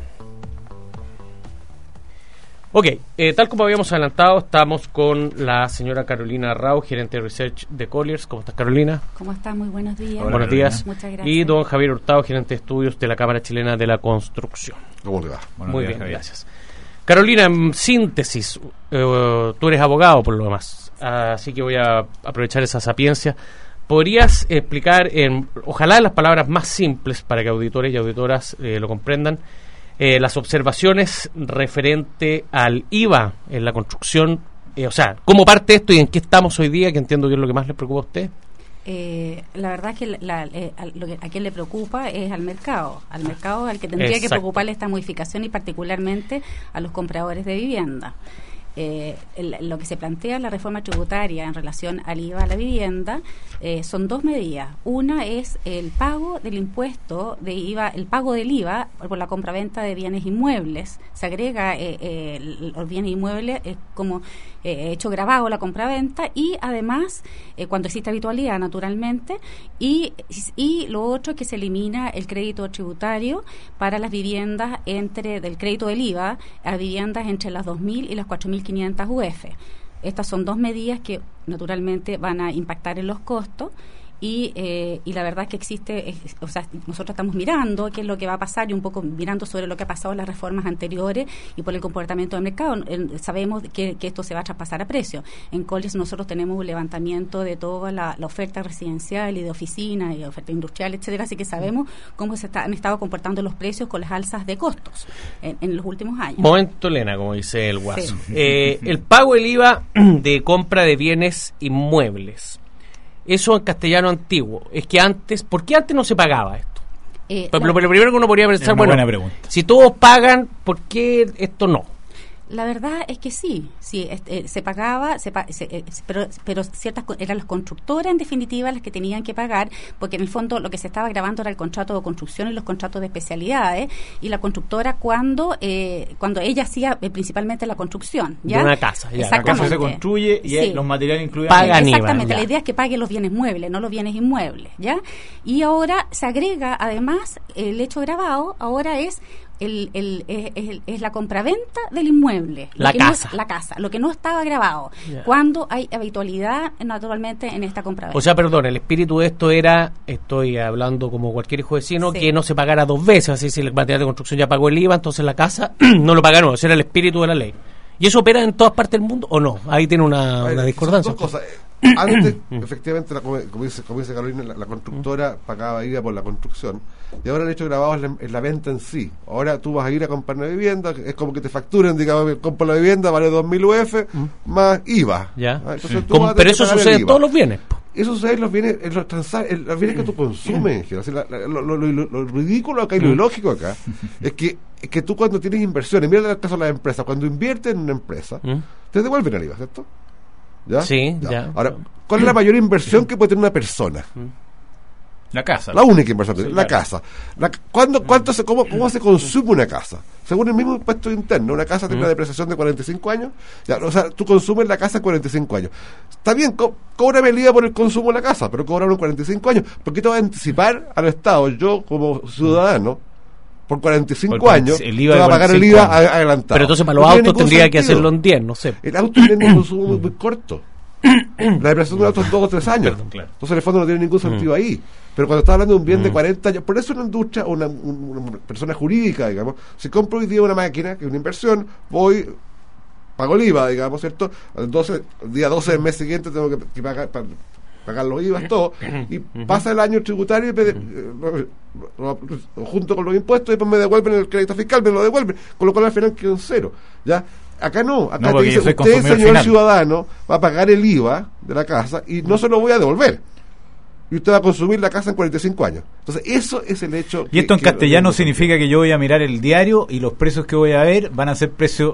[SPEAKER 1] Ok, eh, tal como habíamos adelantado, estamos con la señora Carolina Rao, gerente de Research de Colliers. ¿Cómo estás, Carolina?
[SPEAKER 3] ¿Cómo estás? Muy buenos días.
[SPEAKER 1] Hola, buenos días.
[SPEAKER 3] Muchas gracias.
[SPEAKER 1] Y don Javier Hurtado, gerente de estudios de la Cámara Chilena de la Construcción.
[SPEAKER 4] ¿Cómo le va?
[SPEAKER 1] Buenos Muy días, bien, Javier. Gracias. Carolina, en síntesis, eh, tú eres abogado por lo demás, así que voy a aprovechar esa sapiencia. ¿Podrías explicar, en, ojalá en las palabras más simples para que auditores y auditoras eh, lo comprendan, eh, las observaciones referente al I V A en la construcción? Eh, o sea, ¿cómo parte esto y en qué estamos hoy día? Que entiendo que es lo que más les preocupa a usted.
[SPEAKER 3] Eh, la verdad es que, la, eh, a, lo que a quien le preocupa es al mercado, al mercado al que tendría Exacto. que preocuparle esta modificación y particularmente a los compradores de vivienda. Eh, el, lo que se plantea en la reforma tributaria en relación al I V A a la vivienda eh, son dos medidas. Una es el pago del impuesto de I V A, el pago del I V A por la compraventa de bienes inmuebles. Se agrega eh, eh, los bienes inmuebles eh, como eh, hecho grabado la compraventa y además eh, cuando existe habitualidad naturalmente y, y lo otro es que se elimina el crédito tributario para las viviendas entre del crédito del I V A a viviendas entre las dos mil y las cuatro mil quinientas U F. Estas son dos medidas que naturalmente van a impactar en los costos y, eh, y la verdad es que existe, es, o sea, nosotros estamos mirando qué es lo que va a pasar y un poco mirando sobre lo que ha pasado en las reformas anteriores y por el comportamiento del mercado. Eh, sabemos que, que esto se va a traspasar a precio. En Colliers nosotros tenemos un levantamiento de toda la, la oferta residencial y de oficina y oferta industrial, etcétera, así que sabemos cómo se está, han estado comportando los precios con las alzas de costos en, en los últimos años.
[SPEAKER 1] Momento, Elena, como dice el guaso.
[SPEAKER 3] Sí.
[SPEAKER 1] Eh, el pago del I V A de compra de bienes inmuebles. Eso en castellano antiguo. Es que antes, ¿por qué antes no se pagaba esto? Eh, Pero lo, lo primero que uno podría pensar, bueno, si todos pagan, ¿por qué esto no?
[SPEAKER 3] La verdad es que sí, sí, eh, se pagaba, se, se, eh, pero pero ciertas eran las constructoras en definitiva las que tenían que pagar, porque en el fondo lo que se estaba grabando era el contrato de construcción y los contratos de especialidades, y la constructora cuando eh, cuando ella hacía eh, principalmente la construcción, ¿ya?
[SPEAKER 1] De una casa, ya.
[SPEAKER 2] La casa se construye y sí. los materiales incluidos.
[SPEAKER 1] Pagan
[SPEAKER 3] Exactamente,
[SPEAKER 1] I V A,
[SPEAKER 3] la idea es que paguen los bienes muebles, no los bienes inmuebles, ¿ya? Y ahora se agrega además el hecho grabado, ahora es El, el, es, es, es la compraventa del inmueble.
[SPEAKER 1] La casa.
[SPEAKER 3] No, la casa, lo que no estaba grabado. Yeah. Cuando hay habitualidad, naturalmente, en esta compraventa.
[SPEAKER 1] O sea, perdón, el espíritu de esto era, estoy hablando como cualquier hijo vecino, sí. que no se pagara dos veces. Así, si el material de construcción ya pagó el I V A, entonces la casa no lo pagaron. Ese era el espíritu de la ley. ¿Y eso opera en todas partes del mundo o no? Ahí tiene una, ver, una discordancia.
[SPEAKER 4] Dos cosas. Antes, efectivamente, la, como, dice, como dice Carolina, la, la constructora pagaba I V A por la construcción, y ahora el hecho grabado es la, es la venta en sí. Ahora tú vas a ir a comprar una vivienda, es como que te facturen, digamos, compra la vivienda, vale dos mil U F, mm. más I V A.
[SPEAKER 1] Ya. Entonces, sí. Como, pero eso sucede en todos los bienes.
[SPEAKER 4] Eso sucede en los bienes, en los, transa, en los bienes que tú consumes. O sea, la, la, lo, lo, lo, lo ridículo acá y lo ilógico acá es que, es que tú cuando tienes inversiones, mira el caso de las empresas, cuando inviertes en una empresa, mm. te devuelven el I V A, ¿cierto? ¿Ya?
[SPEAKER 1] Sí,
[SPEAKER 4] ya.
[SPEAKER 1] ya.
[SPEAKER 4] Ahora, ¿cuál es la mayor inversión que puede tener una persona?
[SPEAKER 2] La casa.
[SPEAKER 4] La única inversión, sí, la
[SPEAKER 2] claro.
[SPEAKER 4] casa. La, ¿cuándo, cuánto se, cómo, ¿Cómo se consume una casa? Según el mismo impuesto interno, una casa tiene una depreciación de cuarenta y cinco años. Ya, o sea, tú consumes la casa cuarenta y cinco años. Está bien, co cóbrame el I V A por el consumo de la casa, pero cóbrame en cuarenta y cinco años. ¿Por qué te vas a anticipar al Estado, yo como ciudadano, por cuarenta y cinco
[SPEAKER 2] Porque
[SPEAKER 4] años,
[SPEAKER 2] el I V A
[SPEAKER 4] te va a pagar el I V A
[SPEAKER 2] años.
[SPEAKER 4] adelantado?
[SPEAKER 1] Pero entonces para los
[SPEAKER 4] no
[SPEAKER 1] autos tendría que hacerlo en diez, no sé.
[SPEAKER 4] El auto tiene un consumo muy, muy corto. La depreciación de un auto es dos o tres años.
[SPEAKER 2] Perdón, claro.
[SPEAKER 4] Entonces, en el fondo, no tiene ningún sentido mm. ahí. Pero cuando estás hablando de un bien mm. de cuarenta años, por eso una industria o una, una persona jurídica, digamos, si compro hoy día una máquina, que es una inversión, voy, pago el I V A, digamos, ¿cierto? El, doce, el día doce del mes siguiente tengo que, que pagar, pagar, pagar los I V A, todo, y pasa el año tributario y me de, eh, lo, lo, junto con los impuestos, y después me devuelven el crédito fiscal, me lo devuelven, con lo cual al final quedo en cero. ¿Ya? Acá no, acá
[SPEAKER 2] no,
[SPEAKER 4] te dice, usted, señor final. ciudadano, va a pagar el I V A de la casa y no se lo voy a devolver. Y usted va a consumir la casa en cuarenta y cinco años. Entonces, eso es el hecho.
[SPEAKER 2] Y esto
[SPEAKER 4] que,
[SPEAKER 2] en castellano que significa que yo voy a mirar el diario y los precios que voy a ver van a ser precios...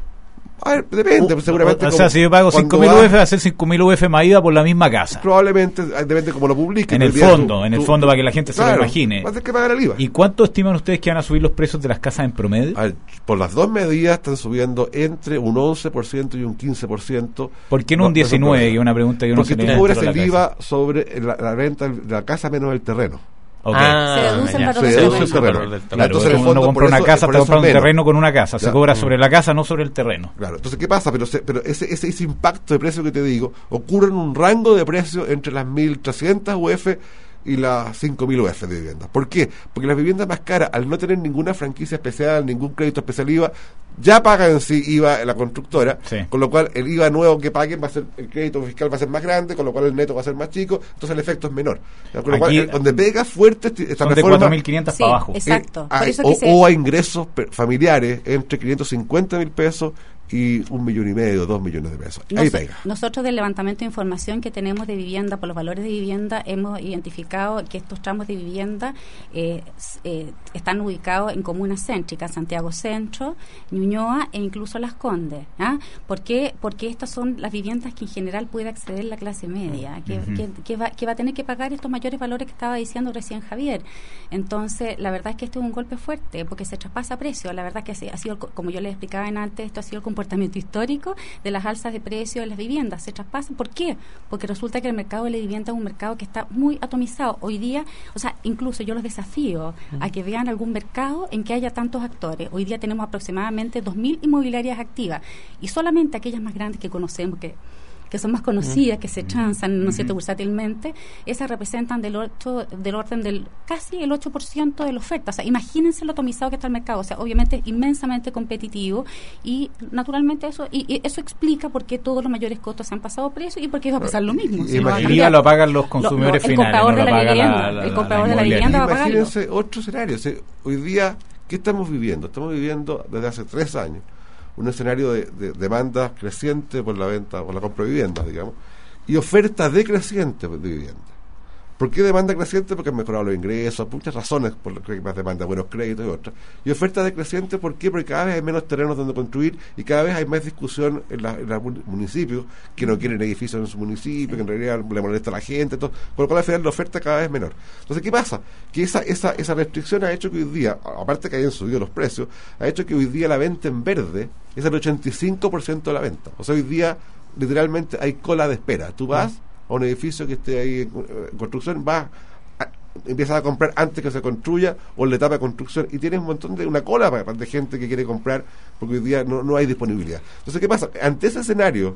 [SPEAKER 4] A ver, depende,
[SPEAKER 2] uh,
[SPEAKER 4] seguramente.
[SPEAKER 2] O, o sea, si yo pago cinco mil U F, va a ser cinco mil U F más I V A por la misma casa.
[SPEAKER 4] Probablemente, depende cómo lo publiquen.
[SPEAKER 2] En el fondo, tú, en el fondo, tú, para que la gente claro, se lo imagine.
[SPEAKER 4] Va a tener que pagar el I V A.
[SPEAKER 2] ¿Y cuánto estiman ustedes que van a subir los precios de las casas en promedio?
[SPEAKER 4] A ver, por las dos medidas están subiendo entre un once por ciento y un quince por ciento.
[SPEAKER 2] ¿Por qué no un diecinueve por ciento? Que es una pregunta que uno
[SPEAKER 4] Porque
[SPEAKER 2] se
[SPEAKER 4] tú cobras el I V A sobre la, la venta de la casa menos el terreno.
[SPEAKER 3] Okay. Ah, se reduce el valor del terreno.
[SPEAKER 4] El terreno.
[SPEAKER 2] Claro, claro, entonces uno fondo, compra una eso, casa, está comprando un terreno con una casa. Se ya. cobra sobre la casa, no sobre el terreno.
[SPEAKER 4] Claro, entonces, ¿qué pasa? Pero, se, pero ese, ese, ese impacto de precio que te digo ocurre en un rango de precio entre las mil trescientas U F y las cinco mil U F de vivienda. ¿Por qué? Porque las viviendas más caras, al no tener ninguna franquicia especial, ningún crédito especial I V A, ya pagan en sí I V A la constructora, sí. con lo cual el I V A nuevo que paguen va a ser, el crédito fiscal va a ser más grande, con lo cual el neto va a ser más chico, entonces el efecto es menor. Con lo cual, donde pega fuerte esta
[SPEAKER 2] son
[SPEAKER 4] reforma,
[SPEAKER 2] de cuatro mil quinientos
[SPEAKER 3] sí,
[SPEAKER 2] para abajo.
[SPEAKER 3] Exacto.
[SPEAKER 4] Eh, a,
[SPEAKER 3] Por eso
[SPEAKER 4] o,
[SPEAKER 3] que se...
[SPEAKER 4] o a ingresos familiares entre quinientos cincuenta mil pesos y un millón y medio, dos millones de pesos. Ahí
[SPEAKER 3] Nos,
[SPEAKER 4] pega.
[SPEAKER 3] Nosotros del levantamiento de información que tenemos de vivienda por los valores de vivienda hemos identificado que estos tramos de vivienda eh, eh, están ubicados en comunas céntricas, Santiago Centro, Ñuñoa e incluso Las Condes. ¿Ah? ¿Por qué? Porque estas son las viviendas que en general puede acceder la clase media, que, uh-huh. que, que, va, que va a tener que pagar estos mayores valores que estaba diciendo recién Javier. Entonces, la verdad es que esto es un golpe fuerte porque se traspasa precio. La verdad que ha sido, como yo les explicaba antes, esto ha sido el comportamiento histórico de las alzas de precios de las viviendas. Se traspasan. ¿Por qué? Porque resulta que el mercado de la vivienda es un mercado que está muy atomizado. Hoy día, o sea, incluso yo los desafío uh-huh. a que vean algún mercado en que haya tantos actores. Hoy día tenemos aproximadamente dos mil inmobiliarias activas y solamente aquellas más grandes que conocemos, que que son más conocidas, que se transan, ¿no es cierto?, bursátilmente, esas representan del ocho, del orden del casi el ocho por ciento de la oferta. O sea, imagínense lo atomizado que está el mercado. O sea, obviamente es inmensamente competitivo y naturalmente eso y, y eso explica por qué todos los mayores costos han pasado precios y por qué va a pasar lo mismo.
[SPEAKER 2] Y, si no el I V A lo pagan los consumidores
[SPEAKER 3] lo, lo,
[SPEAKER 2] finales,
[SPEAKER 3] comprador
[SPEAKER 2] no
[SPEAKER 3] de
[SPEAKER 2] lo
[SPEAKER 3] la
[SPEAKER 2] paga
[SPEAKER 3] vivienda,
[SPEAKER 2] la, la,
[SPEAKER 3] el comprador
[SPEAKER 2] la
[SPEAKER 3] de la vivienda va a pagarlo.
[SPEAKER 4] Imagínense otro escenario. O sea, hoy día, ¿qué estamos viviendo? Estamos viviendo desde hace tres años un escenario de, de demanda creciente por la venta, por la compra de viviendas, digamos, y oferta decreciente de vivienda. ¿Por qué demanda creciente? Porque han mejorado los ingresos, muchas razones por las que hay más demanda, buenos créditos y otras. Y oferta decreciente, ¿por qué? Porque cada vez hay menos terrenos donde construir y cada vez hay más discusión en los la municipios que no quieren edificios en su municipio, que en realidad le molesta a la gente, todo, por lo cual al final la oferta cada vez es menor. Entonces, ¿qué pasa? Que esa, esa, esa restricción ha hecho que hoy día, aparte que hayan subido los precios, ha hecho que hoy día la venta en verde es el ochenta y cinco por ciento de la venta. O sea, hoy día literalmente hay cola de espera. Tú vas a un edificio que esté ahí en, en construcción, vas a, empiezas a comprar antes que se construya o en la etapa de construcción y tienes un montón de una cola de gente que quiere comprar porque hoy día no, no hay disponibilidad. Entonces, ¿qué pasa? Ante ese escenario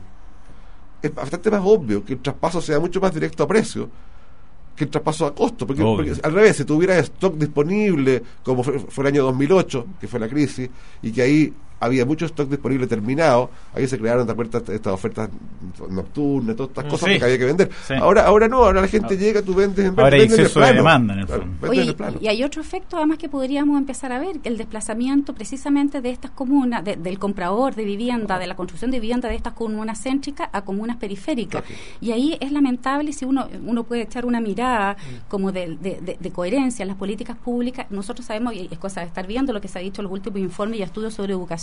[SPEAKER 4] es bastante más obvio que el traspaso sea mucho más directo a precio que el traspaso a costo, porque, porque al revés, si tuviera stock disponible como fue, fue el año dos mil ocho, que fue la crisis, y que ahí había mucho stock disponible terminado, ahí se crearon de acuerdo estas ofertas nocturnas, todas estas cosas sí. que había que vender. Sí. Ahora ahora no, ahora la gente ah. llega, tú vendes en
[SPEAKER 2] ahora hay exceso
[SPEAKER 4] de
[SPEAKER 2] demanda en el fondo.
[SPEAKER 3] Claro, Oye, y, y hay otro efecto además que podríamos empezar a ver, el desplazamiento precisamente de estas comunas, de, del comprador de vivienda, de la construcción de vivienda de estas comunas céntricas a comunas periféricas. Okay. Y ahí es lamentable si uno uno puede echar una mirada mm. como de, de, de, de coherencia en las políticas públicas. Nosotros sabemos, y es cosa de estar viendo lo que se ha dicho en los últimos informes y estudios sobre educación,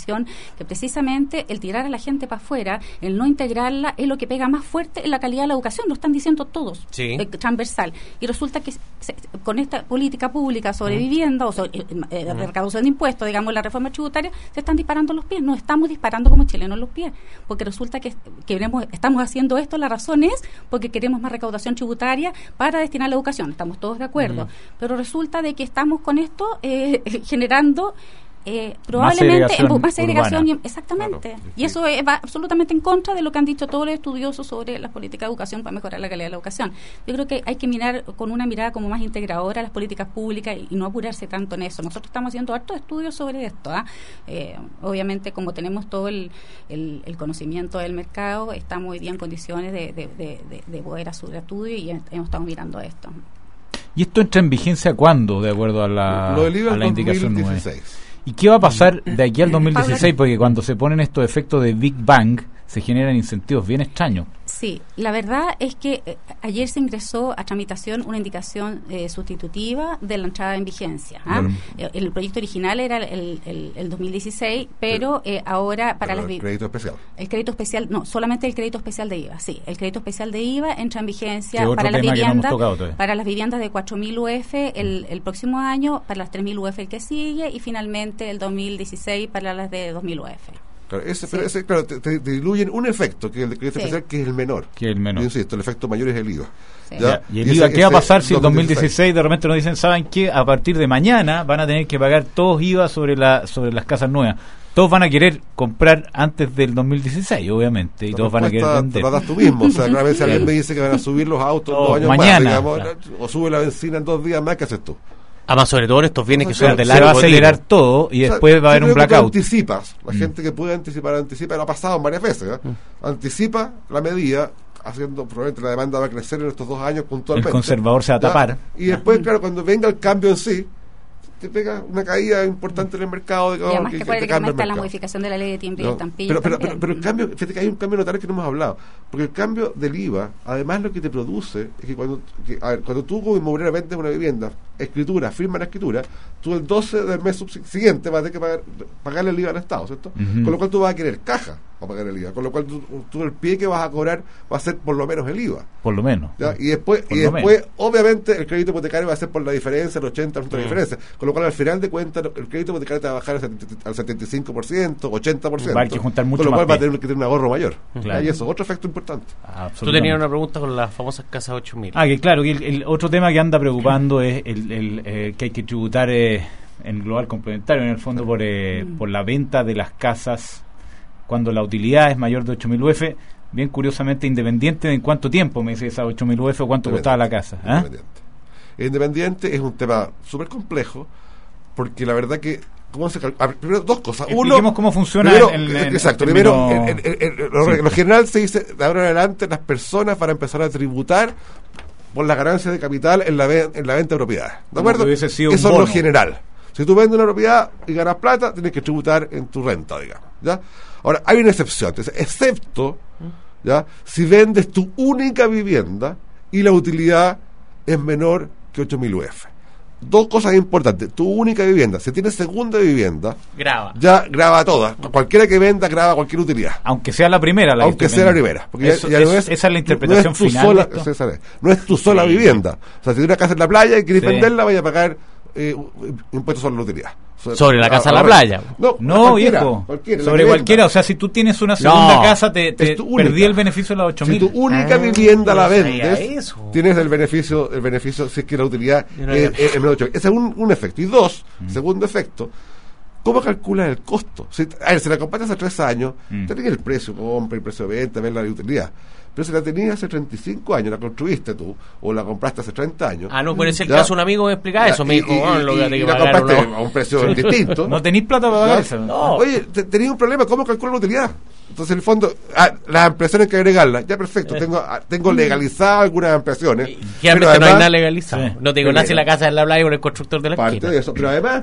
[SPEAKER 3] educación, que precisamente el tirar a la gente para afuera, el no integrarla, es lo que pega más fuerte en la calidad de la educación, lo están diciendo todos,
[SPEAKER 1] sí.
[SPEAKER 3] eh, transversal. Y resulta que se, con esta política pública sobre uh-huh. vivienda o sobre eh, eh, uh-huh. recaudación de impuestos, digamos, la reforma tributaria, se están disparando los pies. Nos estamos disparando como chilenos los pies, porque resulta que queremos, estamos haciendo esto, la razón es porque queremos más recaudación tributaria para destinar a la educación. Estamos todos de acuerdo. Uh-huh. Pero resulta de que estamos con esto eh, generando Eh, probablemente más segregación, más segregación y, exactamente claro, y eso es, va absolutamente en contra de lo que han dicho todos los estudiosos sobre las políticas de educación para mejorar la calidad de la educación. Yo creo que hay que mirar con una mirada como más integradora las políticas públicas y, y no apurarse tanto en eso. Nosotros estamos haciendo hartos estudios sobre esto, ¿eh? Eh, obviamente como tenemos todo el, el, el conocimiento del mercado, estamos hoy día en condiciones de, de, de, de, de poder hacer estudio y hemos estado mirando esto.
[SPEAKER 2] ¿Y esto entra en vigencia cuándo, de acuerdo a la,
[SPEAKER 4] lo del I V A
[SPEAKER 2] a la indicación nueva? ¿Y qué va a pasar de aquí al dos mil dieciséis? Porque cuando se ponen estos efectos de Big Bang, se generan incentivos bien extraños.
[SPEAKER 3] Sí, la verdad es que eh, ayer se ingresó a tramitación una indicación eh, sustitutiva de la entrada en vigencia. ¿ah? Bueno. El, el proyecto original era el, el, el dos mil dieciséis, pero eh, ahora para
[SPEAKER 4] pero
[SPEAKER 3] las...
[SPEAKER 4] El crédito especial.
[SPEAKER 3] El crédito especial, no, solamente el crédito especial de I V A, sí. El crédito especial de I V A entra en vigencia para las viviendas no para las viviendas de cuatro mil U F el, el próximo año, para las tres mil U F el que sigue y finalmente el dos mil dieciséis para las de dos mil U F.
[SPEAKER 4] Claro, ese,
[SPEAKER 3] sí.
[SPEAKER 4] pero ese, claro te, te diluyen un efecto, que es el de crédito sí. especial, que es el menor.
[SPEAKER 2] Que es el menor.
[SPEAKER 4] Yo insisto, el efecto mayor es el I V A.
[SPEAKER 3] Sí.
[SPEAKER 4] ¿Ya?
[SPEAKER 2] ¿Y el I V A qué va a pasar si el dos mil dieciséis de repente nos dicen, ¿saben qué? A partir de mañana van a tener que pagar todos I V A sobre, la, sobre las casas nuevas. Todos van a querer comprar antes del dos mil dieciséis, obviamente, y la todos van a querer vender.
[SPEAKER 4] Te das tú mismo, o sea, a veces alguien me dice que van a subir los autos
[SPEAKER 2] oh,
[SPEAKER 4] dos años
[SPEAKER 2] mañana,
[SPEAKER 4] más, digamos,
[SPEAKER 2] claro.
[SPEAKER 4] o sube la benzina en dos días más, ¿qué haces tú?
[SPEAKER 1] Además, sobre todo estos bienes que son de
[SPEAKER 2] largo. Se va a acelerar tipo. todo y o sea, después va a haber un blackout.
[SPEAKER 4] Anticipas, la
[SPEAKER 2] mm.
[SPEAKER 4] gente que puede anticipar, anticipa, lo ha pasado varias veces, ¿eh? mm. anticipa la medida, haciendo, probablemente la demanda va a crecer en estos dos años puntualmente.
[SPEAKER 2] El conservador se va a tapar.
[SPEAKER 4] Y después, claro, cuando venga el cambio en sí, te pega una caída importante en el mercado.
[SPEAKER 3] Y además que, que, que, que también está la modificación de la ley de timbre no, y estampillas
[SPEAKER 4] pero, pero, pero, pero el cambio, fíjate que hay un cambio notable que no hemos hablado, porque el cambio del I V A, además lo que te produce es que cuando, que, a ver, cuando tú como inmobiliaria vendes una vivienda, escritura, firma la escritura, tú el doce del mes siguiente vas a tener que pagar, pagarle el I V A al Estado, ¿cierto? Uh-huh. Con lo cual tú vas a querer caja para pagar el I V A, con lo cual tú, tú el pie que vas a cobrar va a ser por lo menos el I V A.
[SPEAKER 2] Por lo menos.
[SPEAKER 4] ¿Ya? Y después, y después obviamente, el crédito hipotecario va a ser por la diferencia, el ochenta por ciento de la diferencia, con lo cual al final de cuentas el crédito hipotecario te va a bajar al setenta y cinco por ciento, ochenta por ciento,
[SPEAKER 2] va a que juntar mucho
[SPEAKER 4] con lo cual
[SPEAKER 2] más
[SPEAKER 4] va a tener que tener un ahorro mayor.
[SPEAKER 2] Claro.
[SPEAKER 4] Y eso, otro efecto importante.
[SPEAKER 1] Tú tenías una pregunta con las famosas casas ocho mil.
[SPEAKER 2] Ah, que claro, que el, el otro tema que anda preocupando es el, el eh, que hay que tributar eh, en global complementario, en el fondo, por, eh, por la venta de las casas cuando la utilidad es mayor de ocho mil U F, bien curiosamente independiente de en cuánto tiempo, me dice esa ocho mil U F o cuánto costaba la casa. ¿Ah?
[SPEAKER 4] Independiente. Independiente es un tema súper complejo, porque la verdad que ¿cómo se calcula? Primero, dos cosas.
[SPEAKER 2] Expliquemos
[SPEAKER 4] Uno,
[SPEAKER 2] cómo funciona
[SPEAKER 4] primero,
[SPEAKER 2] el, el,
[SPEAKER 4] exacto,
[SPEAKER 2] el
[SPEAKER 4] primero,
[SPEAKER 2] término...
[SPEAKER 4] el, el, el, lo, sí. lo general se dice, de ahora en adelante, las personas van a empezar a tributar por la ganancia de capital en la, ve, en la venta de propiedades. ¿De acuerdo? Eso es lo general. Si tú vendes una propiedad y ganas plata, tienes que tributar en tu renta, digamos. ¿Ya? Ahora, hay una excepción, excepto ¿ya? si vendes tu única vivienda y la utilidad es menor que ocho mil U F. Dos cosas importantes. Tu única vivienda, si tienes segunda vivienda,
[SPEAKER 1] graba.
[SPEAKER 4] Ya graba todas. Cualquiera que venda graba cualquier utilidad.
[SPEAKER 2] Aunque sea la primera. La
[SPEAKER 4] Aunque sea la primera. Porque
[SPEAKER 2] Eso,
[SPEAKER 4] ya, ya
[SPEAKER 2] es,
[SPEAKER 4] no es,
[SPEAKER 2] esa es la interpretación
[SPEAKER 4] no es tu
[SPEAKER 2] final.
[SPEAKER 4] Sola, esa es, no es tu sola sí. vivienda. O sea, si tienes una casa en la playa y quieres sí. venderla, vaya a pagar eh, impuestos sobre la utilidad.
[SPEAKER 1] Sobre, sobre la casa en la playa.
[SPEAKER 2] No, no cualquiera, hijo. Cualquiera, sobre cualquiera. O sea, si tú tienes una segunda no, casa, te, te perdí el beneficio de las ocho mil.
[SPEAKER 4] Si tu única ah, vivienda la vendes, tienes el beneficio, el beneficio si es que la utilidad no es, es, es ocho mil. Ese es un, un efecto. Y dos, mm. segundo efecto, ¿cómo calculas el costo? Si, a ver, si la compraste hace tres años, mm. tenés el precio compra, el precio de venta, ver la utilidad. Pero si la tenías hace treinta y cinco años, la construiste tú, o la compraste hace treinta años.
[SPEAKER 1] Ah, no, puede ser el caso un amigo me explica eso, me dijo,
[SPEAKER 4] y,
[SPEAKER 1] oh, lo
[SPEAKER 4] y,
[SPEAKER 1] que
[SPEAKER 4] y
[SPEAKER 1] que
[SPEAKER 4] la compraste a un precio distinto.
[SPEAKER 2] No tenéis plata para pagar eso.
[SPEAKER 4] No. Oye, te, tenías un problema, ¿cómo calculas la utilidad? Entonces, en el fondo, ah, las ampliaciones hay que agregarlas. Ya, perfecto, eh. tengo ah, tengo legalizadas algunas ampliaciones.
[SPEAKER 1] Generalmente no hay nada legalizado. Sí. No te digo nada si la casa es la playa con el constructor de la
[SPEAKER 4] parte
[SPEAKER 1] esquina.
[SPEAKER 4] de eso, pero además,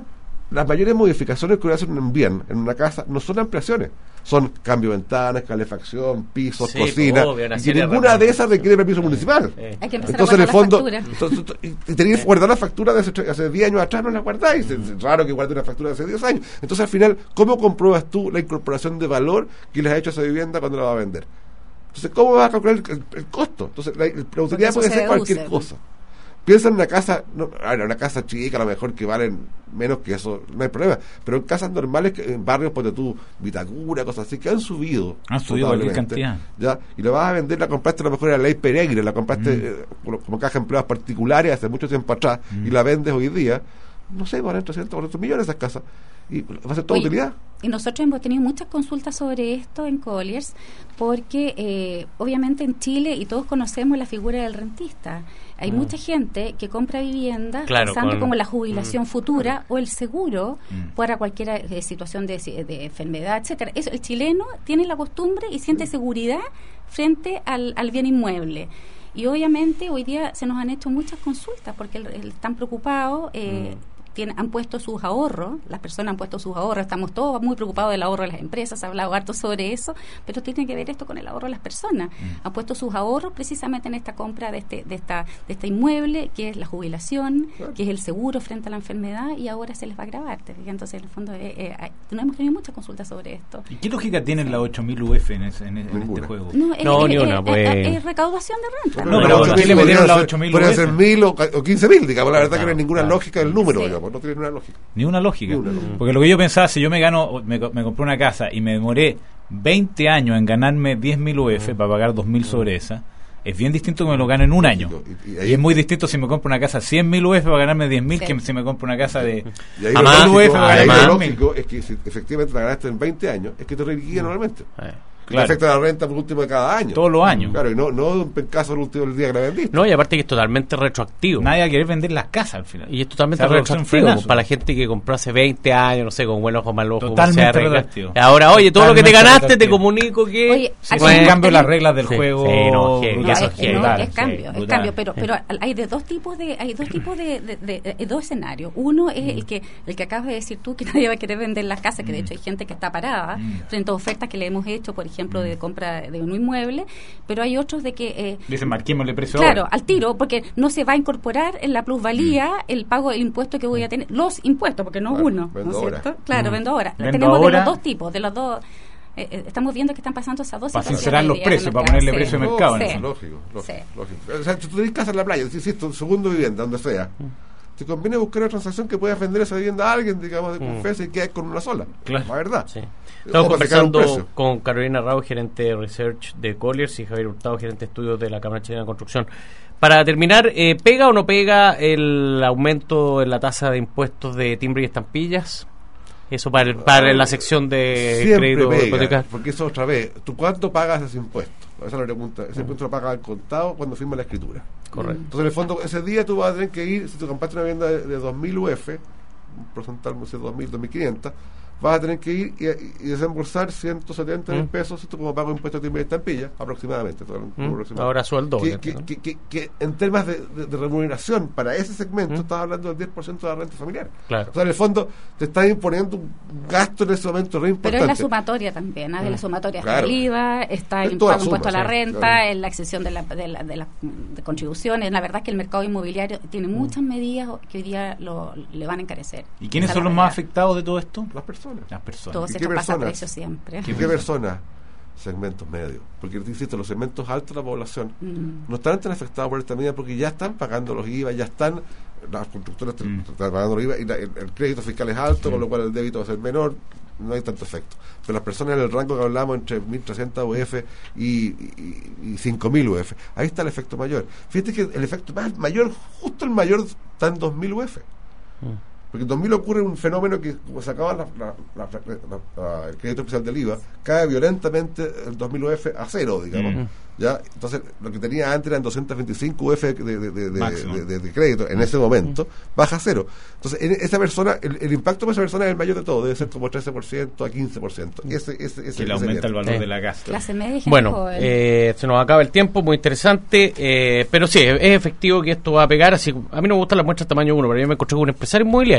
[SPEAKER 4] las mayores modificaciones que uno hace en un bien, en una casa, no son ampliaciones, son cambio de ventanas, calefacción, pisos, sí, cocina, obvio, y ninguna de esas requiere permiso municipal.
[SPEAKER 3] Eh. Hay que empezar
[SPEAKER 4] entonces,
[SPEAKER 3] a
[SPEAKER 4] en el fondo,
[SPEAKER 3] entonces,
[SPEAKER 4] y tenéis que guardar la factura de hace, hace diez años atrás, no la guardáis. Es raro que guarde una factura de hace diez años. Entonces, al final, ¿cómo compruebas tú la incorporación de valor que les ha hecho a esa vivienda cuando la va a vender? Entonces, ¿cómo vas a calcular el, el, el costo? Entonces, la, la utilidad puede ser cualquier deduce. cosa. Piensa en una casa, no, una casa chica, a lo mejor que valen menos que eso, no hay problema. Pero en casas normales, que en barrios, ponte tú, Vitacura, cosas así, que han subido.
[SPEAKER 2] Han subido cualquier cantidad.
[SPEAKER 4] ¿Ya? Y lo vas a vender, la compraste a lo mejor en la ley Peregrine, la compraste mm. eh, como, como caja de empleados particulares hace mucho tiempo atrás, mm. y la vendes hoy día, no sé, valen trescientos, cuatrocientos millones esas casas. Y va a ser toda Oye, utilidad.
[SPEAKER 3] Y nosotros hemos tenido muchas consultas sobre esto en Colliers, porque eh, obviamente en Chile, y todos conocemos la figura del rentista, hay mm. mucha gente que compra viviendas claro, pensando con, como la jubilación mm. futura o el seguro mm. para cualquier eh, situación de, de enfermedad, etcétera. Eso, el chileno tiene la costumbre y siente mm. seguridad frente al, al bien inmueble. Y obviamente hoy día se nos han hecho muchas consultas porque el, el, están preocupados. Eh, mm. Tienen, han puesto sus ahorros, las personas han puesto sus ahorros, estamos todos muy preocupados del ahorro de las empresas, se ha hablado harto sobre eso, pero tiene que ver esto con el ahorro de las personas. Mm. Han puesto sus ahorros precisamente en esta compra de este de esta de este inmueble, que es la jubilación, claro. que es el seguro frente a la enfermedad, y ahora se les va a grabar. Entonces, en el fondo, eh, eh, no hemos tenido muchas consultas sobre esto.
[SPEAKER 2] ¿Y qué lógica tiene sí. la ocho mil U F en, ese, en, en este juego?
[SPEAKER 3] No, es,
[SPEAKER 1] no
[SPEAKER 3] es,
[SPEAKER 1] ni
[SPEAKER 3] es,
[SPEAKER 1] una,
[SPEAKER 3] es,
[SPEAKER 1] pues...
[SPEAKER 3] es, es recaudación de renta.
[SPEAKER 2] No, pero ¿por qué le metieron la ocho mil U F?
[SPEAKER 4] Puede ser mil o, o quince mil, digamos, la verdad claro, que no hay ninguna
[SPEAKER 2] claro.
[SPEAKER 4] lógica del número,
[SPEAKER 3] sí.
[SPEAKER 4] digamos, no tiene ninguna lógica.
[SPEAKER 2] Ni una lógica.
[SPEAKER 4] Ni una lógica.
[SPEAKER 2] Porque lo que yo pensaba, si yo me gano, me, me compré una casa y me demoré veinte años en ganarme diez mil U F uh-huh. para pagar dos mil sobre esa, es bien distinto que me lo gane en un año. Y, y, ahí, y es muy distinto si me compro una casa cien mil U F para ganarme diez mil sí. que si me compro una casa de
[SPEAKER 4] y ahí lo lógico, ahí lo lógico es que si efectivamente la ganaste en veinte años, es que te reliquía uh-huh. normalmente. Uh-huh. Claro. Afecta la renta por último de cada año.
[SPEAKER 2] Todos los años.
[SPEAKER 4] Claro, y no, no en caso del último del día que la vendiste.
[SPEAKER 1] No, y aparte que es totalmente retroactivo.
[SPEAKER 2] Nadie va a querer vender las casas al final.
[SPEAKER 1] Y es totalmente o sea, retroactivo para la gente que compró hace veinte años, no sé, con buen ojo, mal ojo.
[SPEAKER 2] Totalmente retroactivo.
[SPEAKER 1] Ahora, oye, todo totalmente lo que te ganaste te comunico que...
[SPEAKER 3] Oye,
[SPEAKER 2] sí, son en cambio las reglas del
[SPEAKER 1] sí,
[SPEAKER 2] juego.
[SPEAKER 1] Sí, no, que,
[SPEAKER 3] no,
[SPEAKER 1] eso
[SPEAKER 3] es,
[SPEAKER 1] es,
[SPEAKER 3] no, es cambio,
[SPEAKER 2] sí,
[SPEAKER 3] es cambio, pero pero hay de dos tipos de hay dos tipos de, de, de, de, de dos escenarios. Uno es mm. el que el que acabas de decir tú, que nadie va a querer vender las casas, que de hecho hay gente que está parada mm. frente a ofertas que le hemos hecho, por ejemplo, de compra de un inmueble, pero hay otros de que eh,
[SPEAKER 2] dicen marquémosle precio
[SPEAKER 3] claro,
[SPEAKER 2] ahora.
[SPEAKER 3] al tiro, porque no se va a incorporar en la plusvalía mm. el pago del impuesto que voy a tener, los impuestos, porque no
[SPEAKER 4] claro,
[SPEAKER 3] uno, ¿no es cierto? Ahora. Claro, mm. vendo ahora.
[SPEAKER 2] Vendo
[SPEAKER 3] Tenemos
[SPEAKER 2] ahora.
[SPEAKER 3] de los dos tipos, de los dos eh, eh, estamos viendo que están pasando esas dos
[SPEAKER 2] situaciones. Para sincerar los precios, para ponerle sí. precio de mercado.
[SPEAKER 4] Sí.
[SPEAKER 2] En eso.
[SPEAKER 4] Lógico, lógico, sí. lógico. O sea, tú tenés casa en la playa, si es tu segundo vivienda, donde sea. Mm. Te conviene buscar una transacción que pueda vender esa vivienda a alguien, digamos, de confianza mm. y quede con una sola.
[SPEAKER 1] Claro.
[SPEAKER 4] La verdad.
[SPEAKER 1] Sí. Estamos conversando con Carolina Rao, gerente de Research de Colliers, y Javier Hurtado, gerente de estudios de la Cámara Chilena de Construcción. Para terminar, eh, ¿pega o no pega el aumento en la tasa de impuestos de timbre y estampillas? Eso para, el, para la sección de
[SPEAKER 4] Siempre
[SPEAKER 1] crédito
[SPEAKER 4] pega,
[SPEAKER 1] hipotecario.
[SPEAKER 4] porque eso otra vez, ¿tú cuánto pagas ese impuesto? Esa es la pregunta. Ese impuesto lo pagas al contado cuando firma la escritura.
[SPEAKER 1] Correcto.
[SPEAKER 4] Entonces, en el fondo, ese día tú vas a tener que ir, si tú compraste una vivienda de, de dos mil U F, un porcentual, no sé, dos mil, dos mil quinientos, vas a tener que ir y, y desembolsar ciento setenta mil mm. pesos, esto como pago impuesto de timbre y estampilla, aproximadamente. Todo,
[SPEAKER 1] mm.
[SPEAKER 4] aproximadamente.
[SPEAKER 1] Ahora sueldo.
[SPEAKER 4] Que, que, ¿no? que, que, que en temas de, de, de remuneración para ese segmento, mm. estás hablando del diez por ciento de la renta familiar.
[SPEAKER 1] Claro.
[SPEAKER 4] O sea, en el fondo, te estás imponiendo un gasto en ese momento re importante.
[SPEAKER 3] Pero es la sumatoria también, ¿eh? De la sumatoria
[SPEAKER 4] claro.
[SPEAKER 3] del I V A, está el
[SPEAKER 4] pago
[SPEAKER 3] impuesto a la
[SPEAKER 4] sí,
[SPEAKER 3] renta,
[SPEAKER 4] claro.
[SPEAKER 3] en la exención de las de la, de la, de contribuciones. La verdad es que el mercado inmobiliario tiene muchas mm. medidas que hoy día lo, le van a encarecer.
[SPEAKER 2] ¿Y quiénes son los más afectados de todo esto?
[SPEAKER 4] Las personas.
[SPEAKER 2] Las personas.
[SPEAKER 3] Todos
[SPEAKER 4] ¿Y
[SPEAKER 3] estos
[SPEAKER 4] qué
[SPEAKER 3] pasa
[SPEAKER 4] personas?
[SPEAKER 3] precio siempre.
[SPEAKER 4] ¿Y qué personas? Segmentos medios. Porque, te insisto, los segmentos altos de la población mm. no están tan afectados por esta medida porque ya están pagando los I V A, ya están, las constructoras mm. están pagando los I V A y la, el, el crédito fiscal es alto, mm. con lo cual el débito va a ser menor, no hay tanto efecto. Pero las personas en el rango que hablamos entre mil trescientos U F y, y, y cinco mil U F, ahí está el efecto mayor. Fíjate que el efecto más mayor, justo el mayor, está en dos mil U F. Mm. Porque en dos mil ocurre un fenómeno que, como se acaba la, la, la, la, el crédito especial del I V A, cae violentamente el dos mil U F a cero, digamos. Mm. ¿Ya? Entonces, lo que tenía antes eran doscientos veinticinco U F de, de, de, de, de, de, de crédito, en ese momento, mm. baja a cero. Entonces, en esa persona, el, el impacto para esa persona es el mayor de todo, debe ser como trece por ciento a quince por ciento. Ese, ese, ese,
[SPEAKER 2] que le aumenta el valor eh. de la casa.
[SPEAKER 3] Clase media.
[SPEAKER 1] Bueno, eh, se nos acaba el tiempo, muy interesante, eh, pero sí, es efectivo que esto va a pegar. Así, a mí no me gustan las muestras tamaño uno, pero yo me encontré con un empresario inmobiliario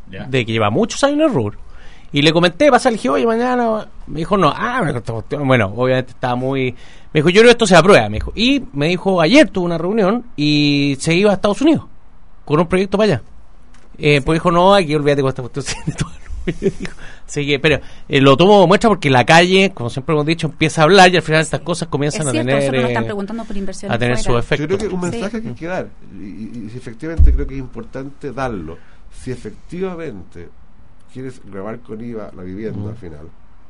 [SPEAKER 1] yeah. de que lleva muchos años en el rubro. Y le comenté, pasa, le dije, oye, mañana. Me dijo, no, ah, bueno, obviamente estaba muy. Me dijo, yo creo que esto se aprueba, me dijo. Y me dijo, ayer tuvo una reunión y se iba a Estados Unidos con un proyecto para allá. Eh, sí. Pues dijo, no, aquí olvídate con esta cuestión. Así que, pero eh, lo tomo como muestra porque la calle, como siempre hemos dicho, empieza a hablar y al final estas cosas comienzan
[SPEAKER 3] es cierto,
[SPEAKER 1] a tener.
[SPEAKER 3] Eh, están preguntando por inversiones
[SPEAKER 1] a tener
[SPEAKER 3] fuera.
[SPEAKER 1] su efecto.
[SPEAKER 4] Yo creo que un mensaje sí. que hay que dar, y, y, y efectivamente creo que es importante darlo. Si efectivamente quieres grabar con I V A la vivienda uh-huh. al final,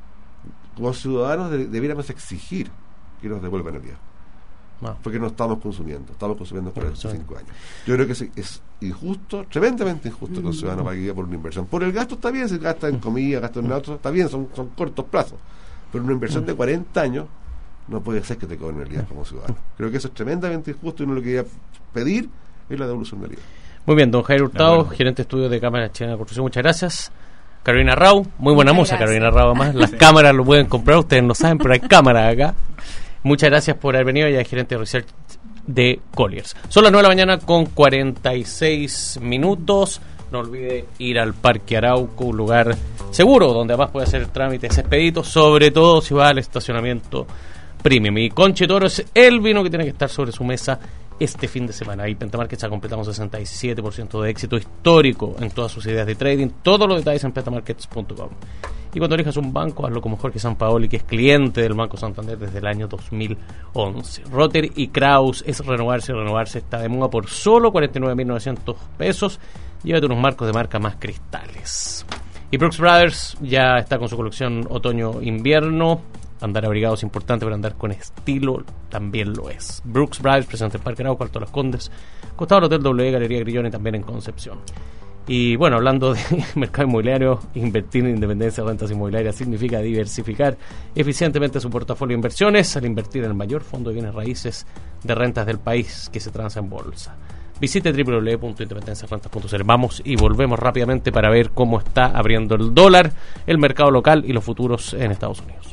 [SPEAKER 4] como ciudadanos de, debiéramos exigir que nos devuelvan el I V A. No. Porque no estamos consumiendo, estamos consumiendo por estos cinco años. Yo creo que es, es injusto, tremendamente injusto mm. que un ciudadano pague por una inversión. Por el gasto está bien, se gasta en comida, gasta en autos, está bien, son, son cortos plazos. Pero una inversión mm. de cuarenta años no puede ser que te cobren el I V A como ciudadano. Creo que eso es tremendamente injusto y uno lo que quería pedir es la devolución del I V A.
[SPEAKER 1] Muy bien, don Jair Hurtado, bueno. gerente de estudio de Cámara Chilena de Construcción, muchas gracias. Carolina Rau, muy buena mucha Carolina Rau además. Las sí. cámaras lo pueden comprar, ustedes no saben, pero hay cámaras acá. Muchas gracias por haber venido, ya gerente de research de Colliers. Son las nueve de la mañana con cuarenta y seis minutos. No olvide ir al Parque Arauco, un lugar seguro donde además puede hacer trámites expeditos, sobre todo si va al estacionamiento premium. Y Conche Toro es el vino que tiene que estar sobre su mesa este fin de semana. Ahí Pentamarkets ha completado un sesenta y siete por ciento de éxito histórico en todas sus ideas de trading. Todos los detalles en pentamarkets punto com. Y cuando elijas un banco, hazlo como Jorge Sampaoli, que es cliente del Banco Santander desde el año dos mil once. Rotter y Kraus es renovarse, renovarse está de moda por solo cuarenta y nueve mil novecientos pesos. Llévate unos marcos de marca más cristales. Y Brooks Brothers ya está con su colección otoño-invierno. Andar abrigado es importante, pero andar con estilo también lo es. Brooks Brothers, presente en Parque Arauco, Alto Las Condes, costado del Hotel W, Galería Grillón y también en Concepción. Y bueno, hablando de mercado inmobiliario, invertir en independencia de rentas inmobiliarias significa diversificar eficientemente su portafolio de inversiones al invertir en el mayor fondo de bienes raíces de rentas del país que se transa en bolsa. Visite doble u doble u doble u punto independencia rentas punto c l. Vamos y volvemos rápidamente para ver cómo está abriendo el dólar, el mercado local y los futuros en Estados Unidos.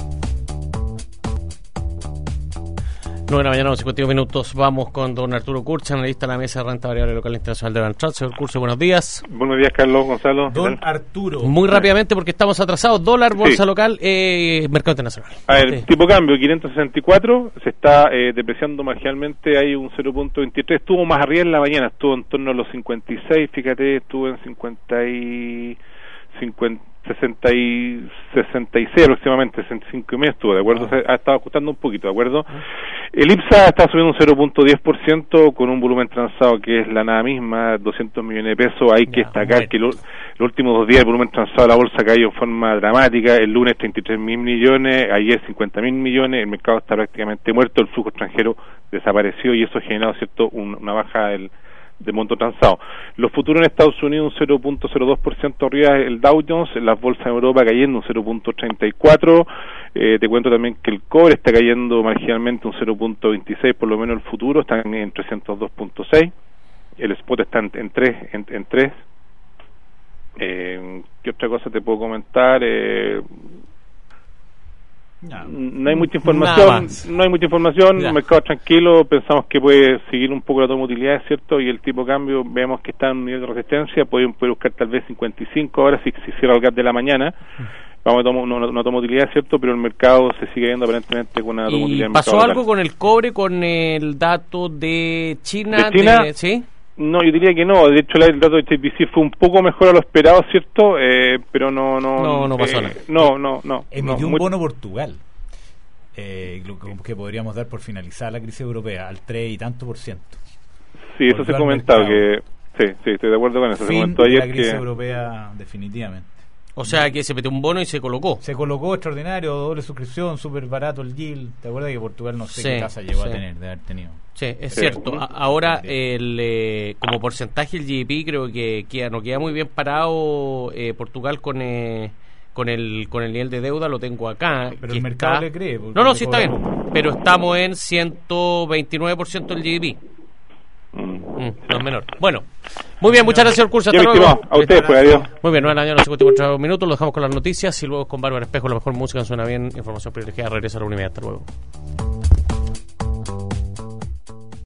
[SPEAKER 1] nueve de la mañana, cincuenta y dos minutos. Vamos con don Arturo Curcha, analista de la Mesa de Renta Variable Local Internacional de Banchart. Señor Curcha, buenos días.
[SPEAKER 5] Buenos días, Carlos, Gonzalo.
[SPEAKER 2] Don Arturo.
[SPEAKER 1] Muy rápidamente, porque estamos atrasados. Dólar, bolsa sí. local, eh, mercado internacional.
[SPEAKER 5] A ver, sí. tipo cambio, quinientos sesenta y cuatro. Se está eh, depreciando marginalmente. Hay un cero punto veintitrés. Estuvo más arriba en la mañana. Estuvo en torno a los cincuenta y seis. Fíjate, estuvo en cincuenta y... cincuenta, sesenta y sesenta y seis aproximadamente, sesenta y cinco y medio estuvo, ¿de acuerdo? Se ha estado ajustando un poquito, ¿de acuerdo? El I P S A está subiendo un cero punto diez por ciento con un volumen transado que es la nada misma, doscientos millones de pesos. Hay que destacar que lo, los últimos dos días el volumen transado de la bolsa ha caído en forma dramática. El lunes treinta y tres mil millones, ayer cincuenta mil millones. El mercado está prácticamente muerto, el flujo extranjero desapareció y eso ha generado, ¿cierto?, un, una baja del de monto transado. Los futuros en Estados Unidos un cero punto cero dos por ciento arriba el Dow Jones, las bolsas en Europa cayendo un cero punto treinta y cuatro. Eh, te cuento también que el cobre está cayendo marginalmente un cero punto veintiséis, por lo menos el futuro está en, en trescientos dos punto seis. El spot está en, en tres. En, en tres. Eh, ¿Qué otra cosa te puedo comentar? Eh, No, no hay mucha información, no hay mucha información, ya. Mercado tranquilo, pensamos que puede seguir un poco la toma de utilidades, ¿cierto? Y el tipo de cambio, vemos que está en un nivel de resistencia, puede, puede buscar tal vez cincuenta y cinco horas si, si cierra el gap de la mañana. Vamos a tomar una, una toma de utilidad, ¿cierto? Pero el mercado se sigue viendo aparentemente con una toma de utilidad.
[SPEAKER 1] ¿Y pasó algo local con el cobre, con el dato de China?
[SPEAKER 5] ¿De China?
[SPEAKER 1] De, ¿sí?
[SPEAKER 5] No, yo diría que no. De hecho, el dato de H S B C fue un poco mejor a lo esperado, ¿cierto? Eh, pero no, no,
[SPEAKER 1] no, no pasó
[SPEAKER 5] eh,
[SPEAKER 1] nada.
[SPEAKER 5] No, no, no.
[SPEAKER 2] Emitió
[SPEAKER 5] no,
[SPEAKER 2] un
[SPEAKER 5] muy...
[SPEAKER 2] bono Portugal. Eh, lo que, que podríamos dar por finalizar la crisis europea al tres y tanto por ciento.
[SPEAKER 5] Sí, eso se ha comentado que sí, sí, estoy de acuerdo con eso.
[SPEAKER 2] Fin
[SPEAKER 5] se comentó ayer
[SPEAKER 2] de la crisis
[SPEAKER 5] que
[SPEAKER 2] europea definitivamente.
[SPEAKER 1] O sea que se metió un bono y se colocó.
[SPEAKER 2] Se colocó extraordinario, doble suscripción, súper barato el yield. ¿Te acuerdas que Portugal no sé
[SPEAKER 1] sí,
[SPEAKER 2] qué tasa llegó
[SPEAKER 1] sí.
[SPEAKER 2] a tener, de haber tenido?
[SPEAKER 1] Sí, es
[SPEAKER 5] sí.
[SPEAKER 1] cierto. A- ahora el eh, como porcentaje el G D P creo que queda, no queda muy bien parado eh, Portugal con eh, con el con el nivel de deuda, lo tengo acá.
[SPEAKER 2] Pero el mercado le cree.
[SPEAKER 1] No, no, sí está bien. Pero estamos en ciento veintinueve por ciento del G D P. Mm, no es menor. Bueno, muy bien, muchas gracias, señor Cursa. Hasta luego.
[SPEAKER 5] A ustedes, pues, adiós.
[SPEAKER 1] Muy bien, nueve de la mañana, cincuenta y cuatro minutos. Lo dejamos con las noticias y luego con Bárbara Espejo. La mejor música, suena bien. Información privilegiada. Regresa a la unidad. Hasta luego.